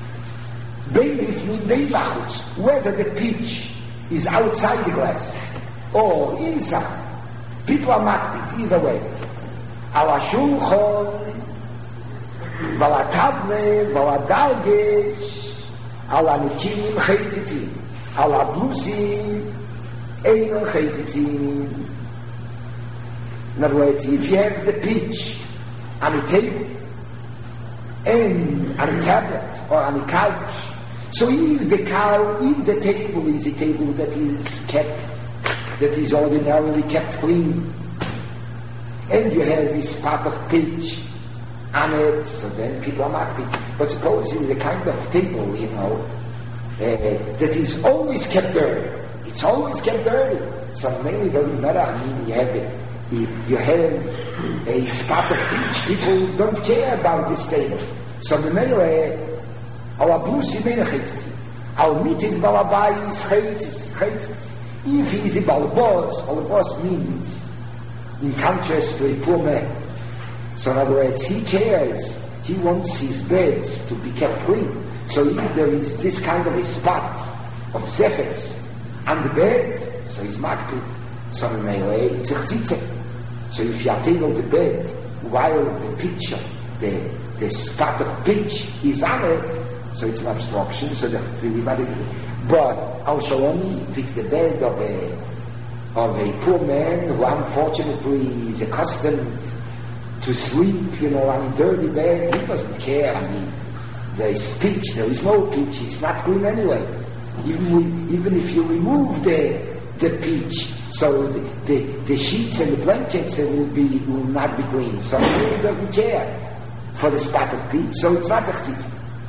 Speaker 1: Whether the pitch is outside the glass or inside, people are makbid either way. Ala shulchon, vala table, vala dargesh, ala nikim chaytitzim, ala blusim, einon chaytitzim. In other words, if you have the pitch on a table, and on a tablet, or on a couch, so if the cow, if the table is a table that is kept, that is ordinarily kept clean, and you have a spot of pitch on it, so then people are happy. But suppose it's the kind of table, you know, uh, that is always kept dirty. It's always kept dirty. So mainly it doesn't matter. I mean, you have it. If you have a spot of pitch, people don't care about this table. So the mail, our blues is menachitz. Our meat is balabais, chaitzis, chaitzis. If he is a balabos, balabos means in contrast to a poor man. So in other words, he cares. He wants his beds to be kept clean. So if there is this kind of a spot of zephes on the bed, so he's makpid. So in Meileh, it's a chzitze. So if you attain the bed while the pitch, the, the spot of pitch is on it, so it's an obstruction, so that we will not do it. But also only if it's the bed of a of a poor man who unfortunately is accustomed to sleep, you know, on a dirty bed, he doesn't care. I mean, there is pitch, there is no pitch, it's not clean anyway. Even we, even if you remove the the pitch, so the, the, the sheets and the blankets will be will not be clean. So he really doesn't care for the spot of pitch, so it's not a chtzitz.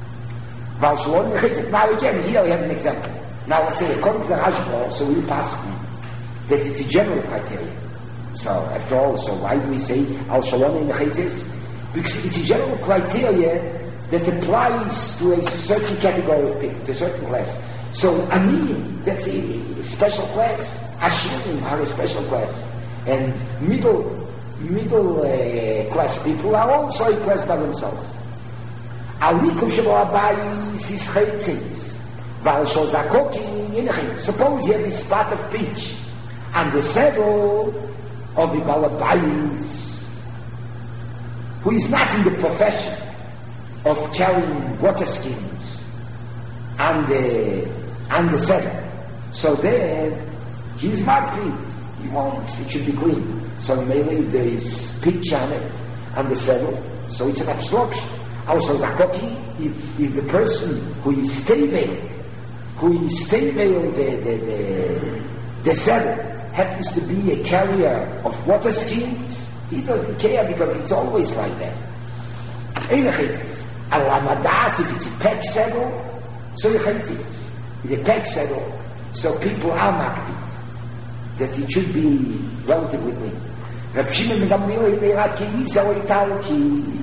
Speaker 1: Now again, here we have an example. Now let's say according to the Rashba, so we pass that it's a general criteria. So after all, so why do we say al shalom in the chaytzis? Because it's a general criteria that applies to a certain category of people, to a certain class. So Aniyim, that's a special class. Ashirim are a special class, and middle middle uh, class people are also a class by themselves. Alikum shelo abayis is chaytzis, val shol zakoki inachin. Suppose you have a spot of pitch and the saddle of the balabayis, who is not in the profession of carrying water skins and the and the saddle. So then he is makpid. He wants it should be clean. So maybe there is pitch on it and the saddle, so it's an obstruction. Also zakoki, if, if the person who is stable, who is stable the the the, the saddle happens to be a carrier of water skins, he doesn't care because it's always like that. Al-Amadas, if it's a pack saddle, so you hate it. With a pack saddle, so people are makbid, that it should be relatively clean. Reb Shimon ben Gamliel Eirat ki Yisrael Italki.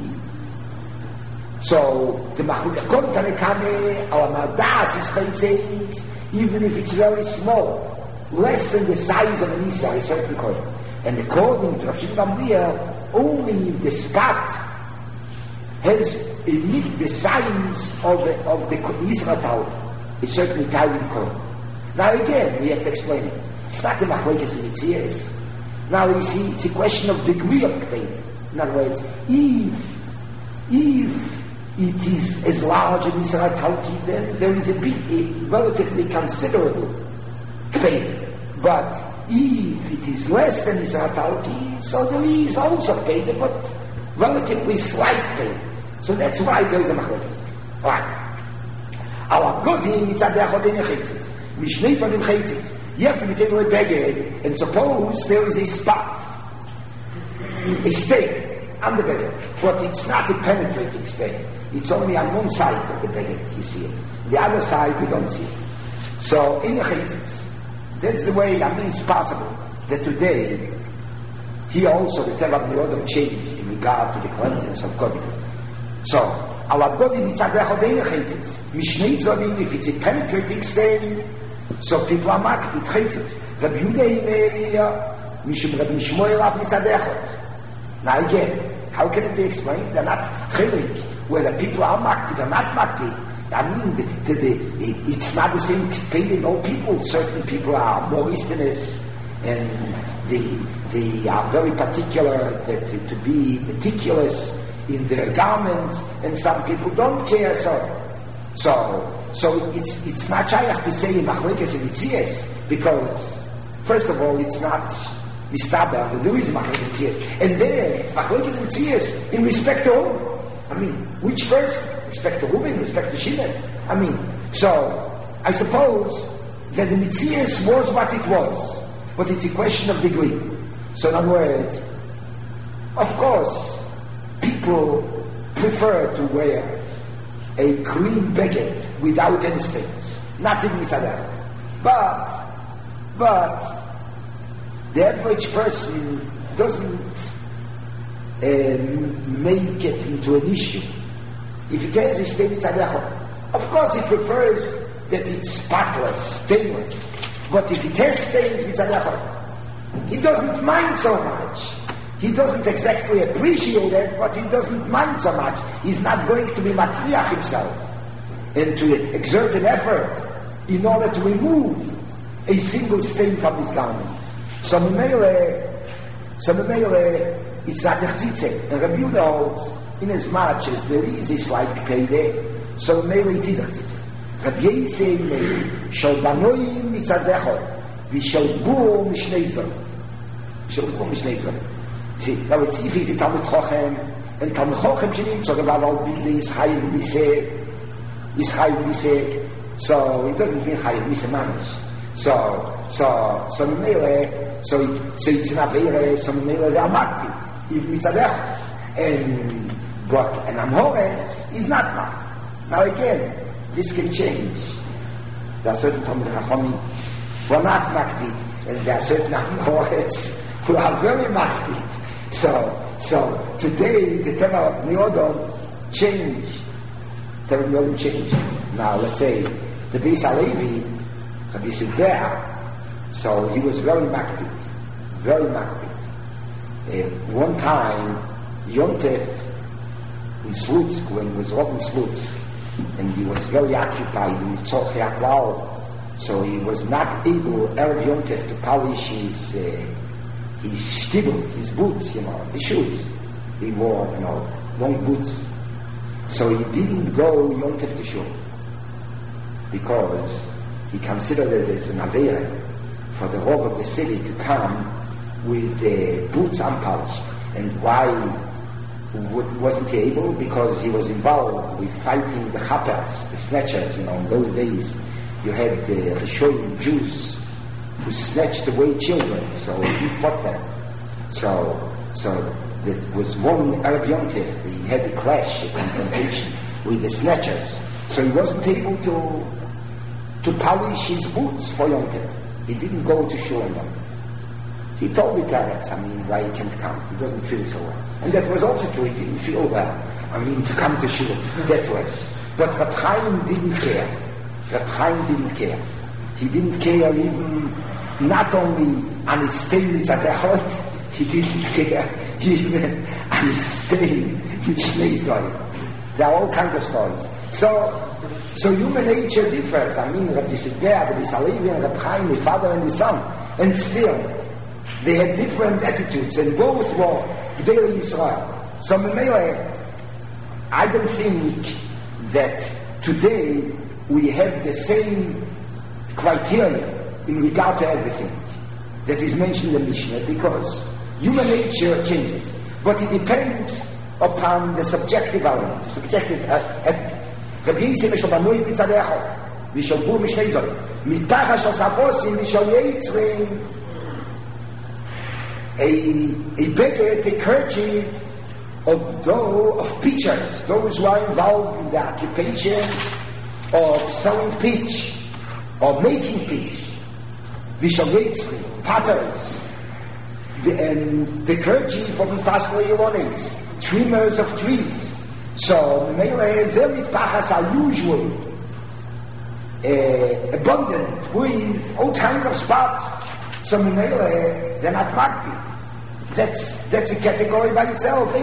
Speaker 1: So the Machlokas Tanekame, Al-Amadas is chaytzeit, even if it's very small. Less than the size of an Isa, is certainly correct. And according to Rav Shimon Gamliel, only if the spot has a, the size of, a, of the Israel Taut, is certainly tied in correct. Now again, we have to explain it. It's not the Machlokas in Mitzias. Now you see, it's a question of degree of K'pein. In other words, if, if it is as large as Israel Taut, then there is a big, a relatively considerable K'pein. But if it is less than his authority, so there is also paid, but relatively slight paid. So that's why there is a machlokes. Right. Our godim mitzadei achodei nechitzit. Mishnei from him chitzit. You have to be taking a beged, and suppose there is a spot, a stain on the beged, but it's not a penetrating stain. It's only on one side of the beged you see it. The other side we don't see it. So in the chitzit, that's the way. I mean, it's possible that today here also the Teva B'Nei changed in regard to the cleanliness of godim. So our godim mitzadei achodei nechitzit. Mishnei zodim, if it's a penetrating stain. So people are makbid chitzit. Rabbi Yehuda Mishum Rabbi Shmuel av mitzadei echad. Now again, how can it be explained? They're not chilik, whether people are makbid or not makbid. I mean, the, the, the, it's not the same pain in all people. Certain people are more istinous, and they, they are very particular that, to, to be meticulous in their garments, and some people don't care. So, so. So it's it's not shaykh to say machlokes and mitzias, because first of all it's not mistaber that there is machlokes and mitzias, and there machlokes and mitzias in respect to whom? I mean, which first? Respect to Reuben, respect to Shimon. I mean, so I suppose that the mitzias was what it was, but it's a question of degree. So in other words, of course, people prefer to wear a clean beged without any stains, not even mitzadeh. But, but the average person doesn't uh, make it into an issue. If it has a stain mitzadeh, of course he prefers that it's spotless, stainless. But if it has stains mitzadeh, he doesn't mind so much. He doesn't exactly appreciate it, but he doesn't mind so much. He's not going to be matriach himself and to exert an effort in order to remove a single stain from his garments. So Memele, so Memele, it's not echtzitze. And Rabbi Yehuda holds, in as much as there is a slight payday, so Memele it is echtzitze. Rabbi Yehuda Memele, shal banoim mitzadechot, v'shal bur mishnei zol. Shal bur mishnei zol. See, now it's if he's a Talmud Chochem, and Talmud Chochem shenim, so the Baal Bigli is Chayiv Miseh, is Chayiv Miseh, so it doesn't mean Chayiv Miseh Mamish. So, so, so Memele, so, it, so it's an Aveire, so Memele they are Makbid, if Mitzadech, and, but an Amhoretz is not Makbid. Now again, this can change. There are certain Talmud Chachomim who are not Makbid, and there are certain Amhoretz who are very Makbid. So, so today the Teva B'Nei changed. Teva B'Nei changed. Now let's say the Beis Halevi, Rabbi Silber, so he was very makbid, very makbid. Uh, one time, Yontef in Slutsk, when he was Rav in Slutsk, and he was very occupied in Tzorchei HaKlal, so he was not able, Erev Yontef, to polish his uh, his shtibel, his boots, you know, the shoes. He wore, you know, long boots. So he didn't go Yontef to shul, because he considered it as an aveira for the Rav of the city to come with the boots unpolished. And why wasn't he able? Because he was involved with fighting the chappers, the snatchers. You know, in those days you had the Rishonim Jews who snatched away children, so he fought them. So, so there was one Arab Yontef, he had a clash, a confrontation with the snatchers. So he wasn't able to to polish his boots for Yontef. He didn't go to shul on them. He told the Teretz, I mean, why he can't come. He doesn't feel so well. And that was also true, he didn't feel well. I mean, to come to shul that way. But Reb Chaim didn't care. Reb Chaim didn't care. He didn't care even, not only on his stain mitzadechot, he didn't care even on his stain in Shnei Zdorim. There are all kinds of stories. So, so human nature differs. I mean, Rabbi Sidbeh, Rabbi Salevi, and Reb Chaim, the father and the son, and still they had different attitudes, and both were Gdei Yisrael. So, Memele, I don't think that today we have the same criteria in regard to everything. that is mentioned in the Mishnah, because human nature changes, but it depends upon the subjective element, the subjective attitude. Rabbi Yisrael shall banoi mitzad echad, v'shal bur mishnei zon, mitachas shal saposim v'shal yitzrim, a a beggar, a kerchief of those of pitchers, those who are involved in the occupation of selling pitch or making pitch, v'shal yitzrim, potters, the, and the kerchief of mifasle yilones, trimmers of trees. So mele their mitpachas are usually uh, abundant with all kinds of spots. So mele they're not magpit. That's that's a category by itself.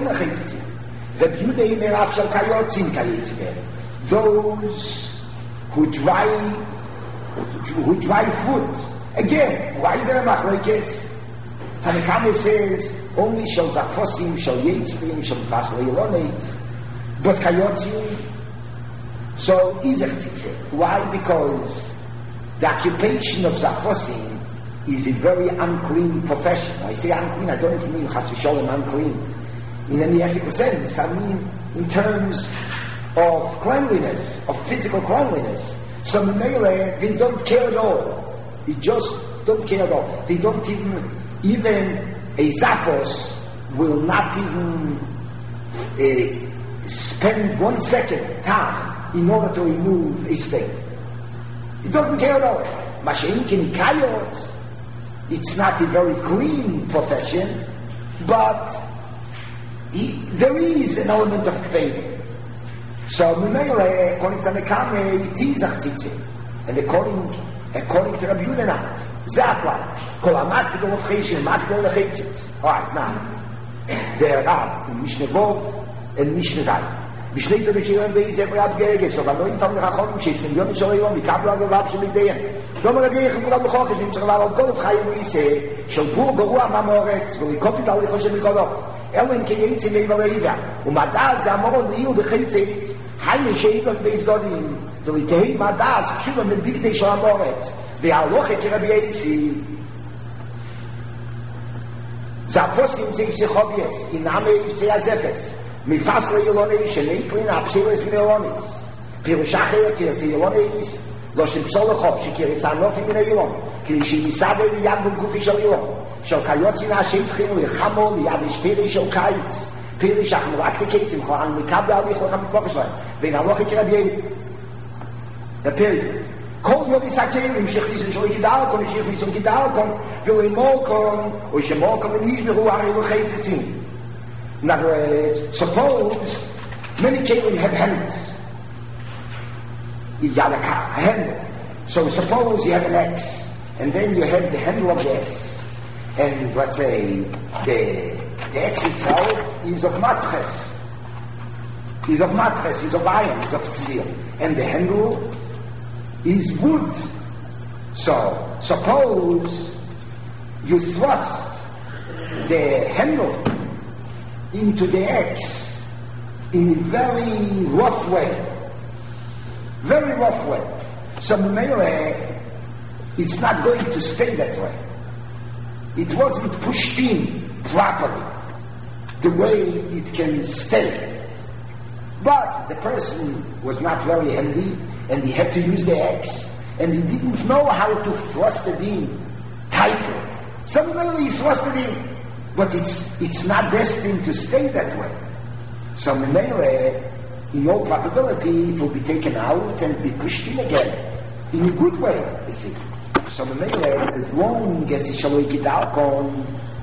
Speaker 1: Those who dry who dry food. Again, why is there a machlokes? Tanakama says only shall zafosim, shall yitzrim, shall pasle yilones, but kayotzim. So izach. Why? Because the occupation of zafosim is a very unclean profession. I say unclean, I don't even mean chas v'sholem unclean in any ethical sense. I mean in terms of cleanliness, of physical cleanliness. So mele, they don't care at all. They just don't care at all. They don't even, even a zafos will not even uh, spend one second time in order to remove a stain. He doesn't care at all. Mashein kenikayot, it's not a very clean profession, but he, there is an element of kvedim. So, Mimele, according to the Nekame, it is achtzitze. And according, according to Rabbi Yudanat, Zapla, Kol Amat B'dol of Cheshin, Amat B'dol of Chetzitz. Alright, now, there are in Mishnah Vov and Mishnah Zay. Mishnah to Mishnah Beis Ever Ab Gerges, so Vanoim Tam Nechachonim, Sheis Min Yom Shalom, Mikabla Gavav Shemideyem. Dom Rabbi Yechim Kulam B'chochesh, Nim Tzervar Al Kol of Chayim Yiseh, Shal Pur Gorua Mamoretz, V'likopit Al Lichoshem Mikolov. Ellen Keyetzim Eiva Reiva, Umadaz Gamoron Liu Dechetzitz, Haime Sheiva Beis Godim, V'litehei Madaz, Kshuva Mebigdei Shalamoretz, V'aloche Kerabi Eitzi, Zafosim Zeif Zechobies, Iname Yivtzei Azefes, Mifasle Yolonei, Sheneiklin Apsiles Minelonis, Pirushacher Kirsi Yolonis, Loshem Psolocho, Shekiritz Anofi Mine Yolon, Kirishi Yisade V'yad B'Kufi Shal Yolon, Shal Kayotzin HaSheitchim L'chamo L'yad Mishpiri Shal Kaitz, Piri Shach Melakti Keitzim, Chlan Mikabla Alich L'cham Mikvoch Shlem, Vein Aloche Kerabi. The period. Kol Yodis HaKelim, Shechvizim Shal Yikidalkon, Shechvizim Kidalkon, V'lei Molkon, O Shemolkon V'nishbiru Hari L'cheitzim. In other words, suppose many kelim have handles. You got a car, a handle. So suppose you have an X, and then you have the handle of the X. And let's say the, the X itself is of matres. Is of matres, is of iron, is of tzir. And the handle is wood. So suppose you thrust the handle into the X in a very rough way. Very rough way. So Mimele, it's not going to stay that way. It wasn't pushed in properly, the way it can stay. But the person was not very handy, and he had to use the X, and he didn't know how to thrust it in tightly. So Mimele, he thrust it in. But it's it's not destined to stay that way. So Mimele, in all probability, it will be taken out and be pushed in again. In a good way, you see. So Mimele, as long as he shall wake it out on,